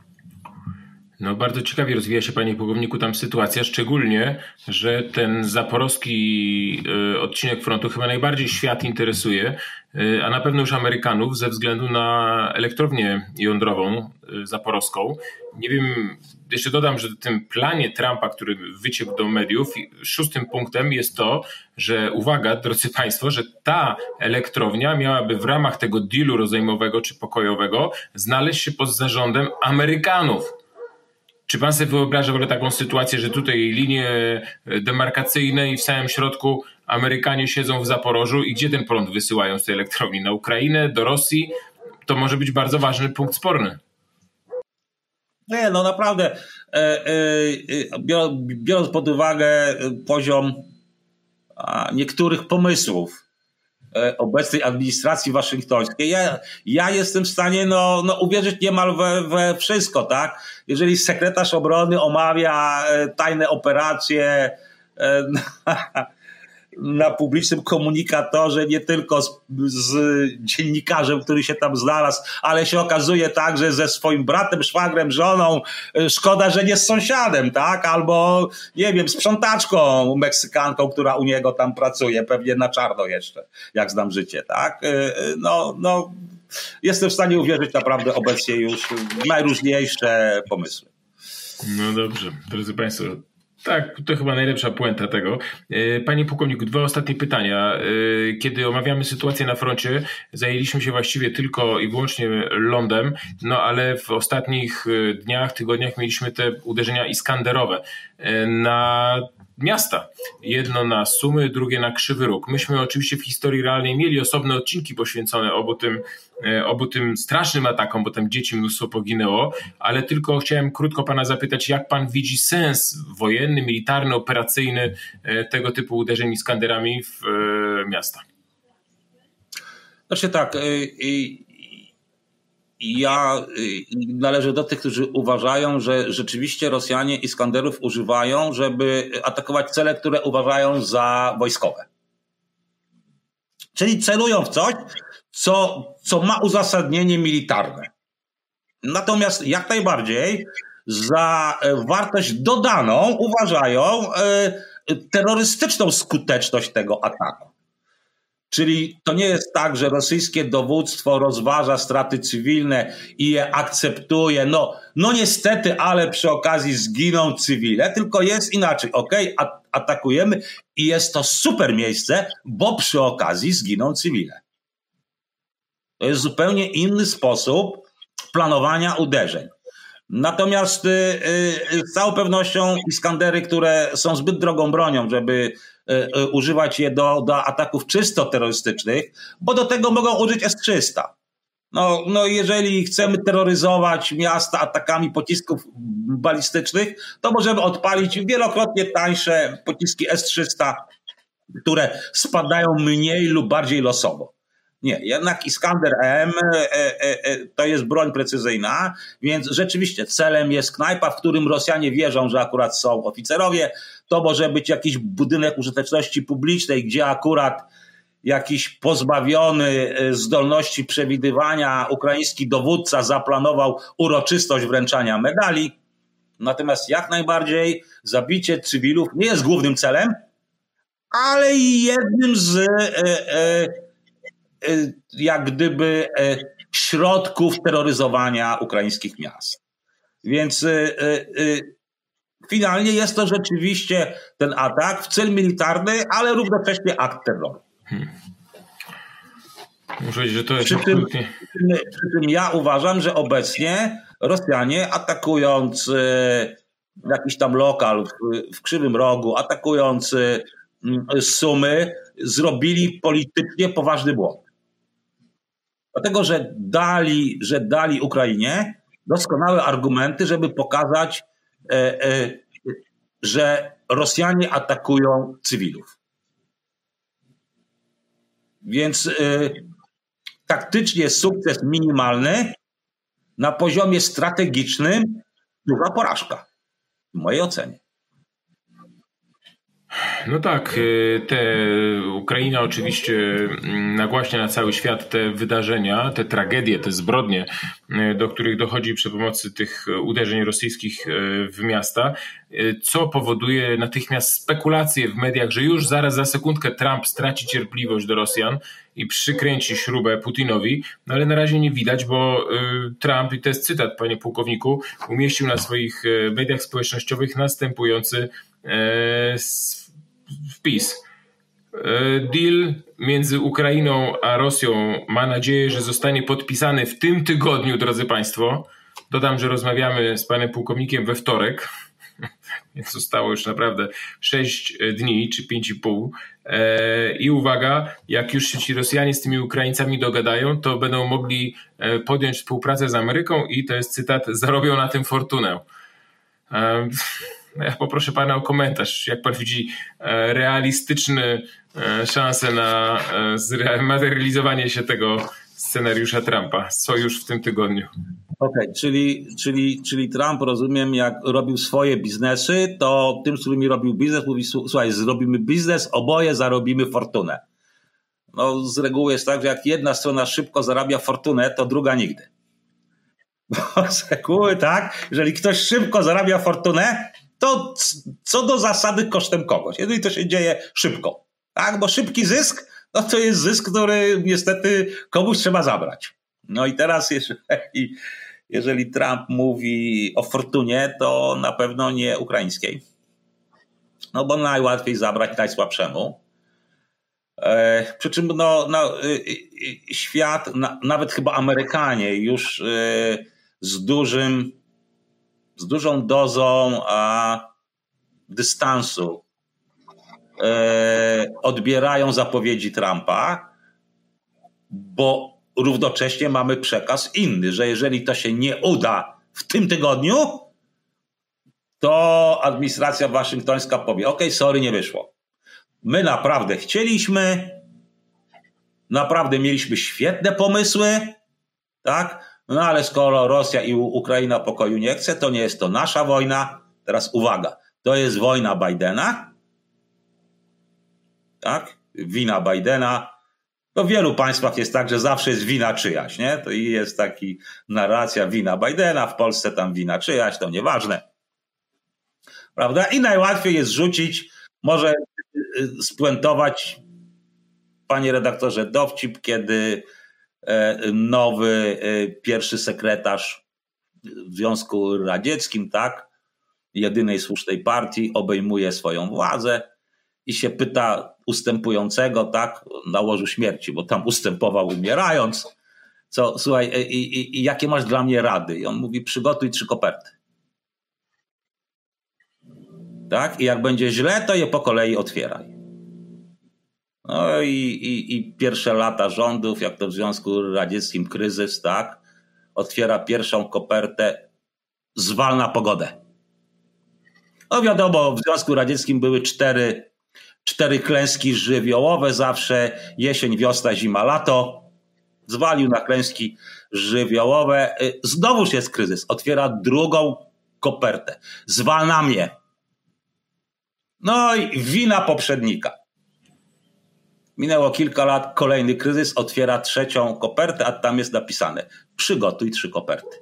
No bardzo ciekawie rozwija się, panie pułkowniku, tam sytuacja, szczególnie, że ten zaporowski y, odcinek frontu chyba najbardziej świat interesuje, y, a na pewno już Amerykanów ze względu na elektrownię jądrową y, zaporowską. Nie wiem, jeszcze dodam, że w tym planie Trumpa, który wyciekł do mediów, szóstym punktem jest to, że uwaga, drodzy państwo, że ta elektrownia miałaby w ramach tego dealu rozejmowego czy pokojowego znaleźć się pod zarządem Amerykanów. Czy pan sobie wyobraża w ogóle taką sytuację, że tutaj linie demarkacyjne i w samym środku Amerykanie siedzą w Zaporożu i gdzie ten prąd wysyłają z tej elektrowni? Na Ukrainę, do Rosji? To może być bardzo ważny punkt sporny. Nie, no naprawdę, e, e, biorąc pod uwagę poziom niektórych pomysłów obecnej administracji waszyngtońskiej, ja, ja jestem w stanie no, no, uwierzyć niemal we, we wszystko, tak? Jeżeli sekretarz obrony omawia tajne operacje na, na publicznym komunikatorze, nie tylko z, z dziennikarzem, który się tam znalazł, ale się okazuje tak, że ze swoim bratem, szwagrem, żoną, szkoda, że nie z sąsiadem, tak? Albo, nie wiem, sprzątaczką Meksykanką, która u niego tam pracuje, pewnie na czarno jeszcze, jak znam życie, tak? No, no, jestem w stanie uwierzyć naprawdę obecnie już w najróżniejsze pomysły. No dobrze, drodzy państwo, tak, to chyba najlepsza puenta tego. Panie pułkowniku, dwa ostatnie pytania. Kiedy omawiamy sytuację na froncie, zajęliśmy się właściwie tylko i wyłącznie lądem, no ale w ostatnich dniach, tygodniach mieliśmy te uderzenia iskanderowe na miasta. Jedno na Sumy, drugie na Krzywy Róg. Myśmy oczywiście w historii realnej mieli osobne odcinki poświęcone obu tym, obu tym strasznym atakom, bo tam dzieci mnóstwo poginęło, ale tylko chciałem krótko pana zapytać, jak pan widzi sens wojenny, militarny, operacyjny tego typu uderzeń iskanderami w miasta? Znaczy tak, ja należę do tych, którzy uważają, że rzeczywiście Rosjanie iskanderów używają, żeby atakować cele, które uważają za wojskowe. Czyli celują w coś, co, co ma uzasadnienie militarne. Natomiast jak najbardziej za wartość dodaną uważają terrorystyczną skuteczność tego ataku. Czyli to nie jest tak, że rosyjskie dowództwo rozważa straty cywilne i je akceptuje. No, no niestety, ale przy okazji zginą cywile, tylko jest inaczej. Okej, okay, atakujemy i jest to super miejsce, bo przy okazji zginą cywile. To jest zupełnie inny sposób planowania uderzeń. Natomiast yy, z całą pewnością iskandery, które są zbyt drogą bronią, żeby yy, używać je do, do ataków czysto terrorystycznych, bo do tego mogą użyć S trzysta. No, no jeżeli chcemy terroryzować miasta atakami pocisków balistycznych, to możemy odpalić wielokrotnie tańsze pociski S trzysta, które spadają mniej lub bardziej losowo. Nie, jednak Iskander M e, e, e, to jest broń precyzyjna, więc rzeczywiście celem jest knajpa, w którym Rosjanie wierzą, że akurat są oficerowie. To może być jakiś budynek użyteczności publicznej, gdzie akurat jakiś pozbawiony zdolności przewidywania ukraiński dowódca zaplanował uroczystość wręczania medali. Natomiast jak najbardziej zabicie cywilów nie jest głównym celem, ale i jednym z e, e, jak gdyby środków terroryzowania ukraińskich miast. Więc finalnie jest to rzeczywiście ten atak w cel militarny, ale równocześnie akt terroru. Hmm. Muszę powiedzieć, że to jest przy, tym, przy, tym, przy tym ja uważam, że obecnie Rosjanie atakując jakiś tam lokal w, w Krzywym Rogu, atakując Sumy, zrobili politycznie poważny błąd. Dlatego, że dali, że dali Ukrainie doskonałe argumenty, żeby pokazać, e, e, że Rosjanie atakują cywilów. Więc e, taktycznie sukces minimalny, na poziomie strategicznym duża porażka, w mojej ocenie. No tak, te Ukraina oczywiście nagłaśnia na cały świat te wydarzenia, te tragedie, te zbrodnie, do których dochodzi przy pomocy tych uderzeń rosyjskich w miasta, co powoduje natychmiast spekulacje w mediach, że już zaraz za sekundkę Trump straci cierpliwość do Rosjan i przykręci śrubę Putinowi, no ale na razie nie widać, bo Trump, i to jest cytat, panie pułkowniku, umieścił na swoich mediach społecznościowych następujący wpis. Deal między Ukrainą a Rosją ma nadzieję, że zostanie podpisany w tym tygodniu, drodzy państwo. Dodam, że rozmawiamy z panem pułkownikiem we wtorek, więc zostało już naprawdę sześć dni czy pięć i pół. I uwaga, jak już się ci Rosjanie z tymi Ukraińcami dogadają, to będą mogli podjąć współpracę z Ameryką i to jest cytat, zarobią na tym fortunę. Ja poproszę pana o komentarz. Jak pan widzi realistyczne szanse na zmaterializowanie się tego scenariusza Trumpa? Co już w tym tygodniu? Okej, okay, czyli, czyli, czyli Trump, rozumiem, jak robił swoje biznesy, to tym, z którymi robił biznes, mówi, słuchaj, zrobimy biznes, oboje zarobimy fortunę. No z reguły jest tak, że jak jedna strona szybko zarabia fortunę, to druga nigdy. Bo z reguły tak, jeżeli ktoś szybko zarabia fortunę, to co do zasady kosztem kogoś, jeżeli to się dzieje szybko. Tak, bo szybki zysk, no to jest zysk, który niestety komuś trzeba zabrać. No i teraz jeżeli, jeżeli Trump mówi o fortunie, to na pewno nie ukraińskiej. No bo najłatwiej zabrać najsłabszemu. E, przy czym no, no, y, y, świat, na, nawet chyba Amerykanie już y, z dużym, z dużą dozą a, dystansu y, odbierają zapowiedzi Trumpa, bo równocześnie mamy przekaz inny, że jeżeli to się nie uda w tym tygodniu, to administracja waszyngtońska powie, okej, sorry, nie wyszło. My naprawdę chcieliśmy, naprawdę mieliśmy świetne pomysły, tak? No ale skoro Rosja i Ukraina pokoju nie chce, to nie jest to nasza wojna. Teraz uwaga, to jest wojna Bidena, tak? Wina Bidena. No w wielu państwach jest tak, że zawsze jest wina czyjaś, nie? To jest taki narracja wina Bidena, w Polsce tam wina czyjaś, to nieważne. Prawda? I najłatwiej jest rzucić, może spuentować, panie redaktorze, dowcip, kiedy nowy pierwszy sekretarz w Związku Radzieckim, tak, jedynej słusznej partii, obejmuje swoją władzę i się pyta ustępującego, tak, na łożu śmierci, bo tam ustępował umierając, co, słuchaj, i, i, i jakie masz dla mnie rady? I on mówi, przygotuj trzy koperty. Tak? I jak będzie źle, to je po kolei otwieraj. No i, i, i pierwsze lata rządów, jak to w Związku Radzieckim kryzys, tak? Otwiera pierwszą kopertę, zwalna pogodę. No wiadomo, w Związku Radzieckim były cztery, cztery klęski żywiołowe zawsze, jesień, wiosna, zima, lato. Zwalił na klęski żywiołowe. Znowuż jest kryzys. Otwiera drugą kopertę. Zwalna mnie. No i wina poprzednika. Minęło kilka lat, kolejny kryzys, otwiera trzecią kopertę, a tam jest napisane: przygotuj trzy koperty.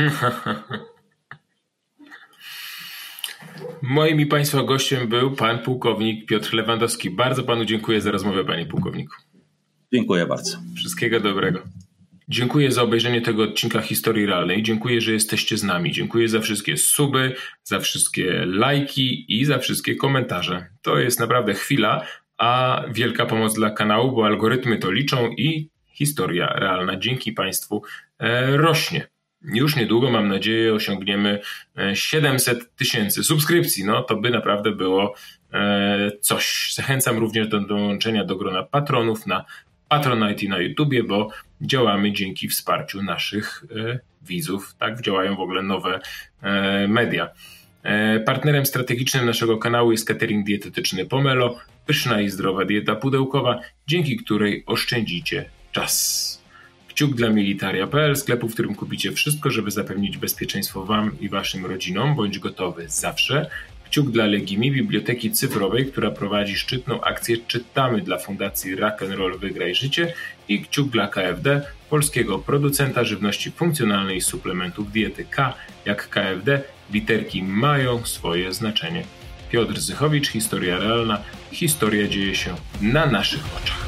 Moim i państwa gościem był pan pułkownik Piotr Lewandowski. Bardzo panu dziękuję za rozmowę, panie pułkowniku. Dziękuję bardzo. Wszystkiego dobrego. Dziękuję za obejrzenie tego odcinka Historii Realnej. Dziękuję, że jesteście z nami. Dziękuję za wszystkie suby, za wszystkie lajki i za wszystkie komentarze. To jest naprawdę chwila, a wielka pomoc dla kanału, bo algorytmy to liczą i Historia Realna dzięki państwu e, rośnie. Już niedługo, mam nadzieję, osiągniemy siedemset tysięcy subskrypcji. No to by naprawdę było e, coś. Zachęcam również do dołączenia do grona patronów na Patronite i na YouTubie, bo działamy dzięki wsparciu naszych e, widzów. Tak działają w ogóle nowe e, media. E, partnerem strategicznym naszego kanału jest catering dietetyczny Pomelo, pyszna i zdrowa dieta pudełkowa, dzięki której oszczędzicie czas. Kciuk dla militaria kropka p l, sklepu, w którym kupicie wszystko, żeby zapewnić bezpieczeństwo wam i waszym rodzinom. Bądź gotowy zawsze. Kciuk dla Legimi, biblioteki cyfrowej, która prowadzi szczytną akcję Czytamy dla Fundacji Rock'n'Roll Wygraj Życie i kciuk dla K F D, polskiego producenta żywności funkcjonalnej i suplementów diety. K jak K F D, literki mają swoje znaczenie. Piotr Zychowicz, Historia Realna. Historia dzieje się na naszych oczach.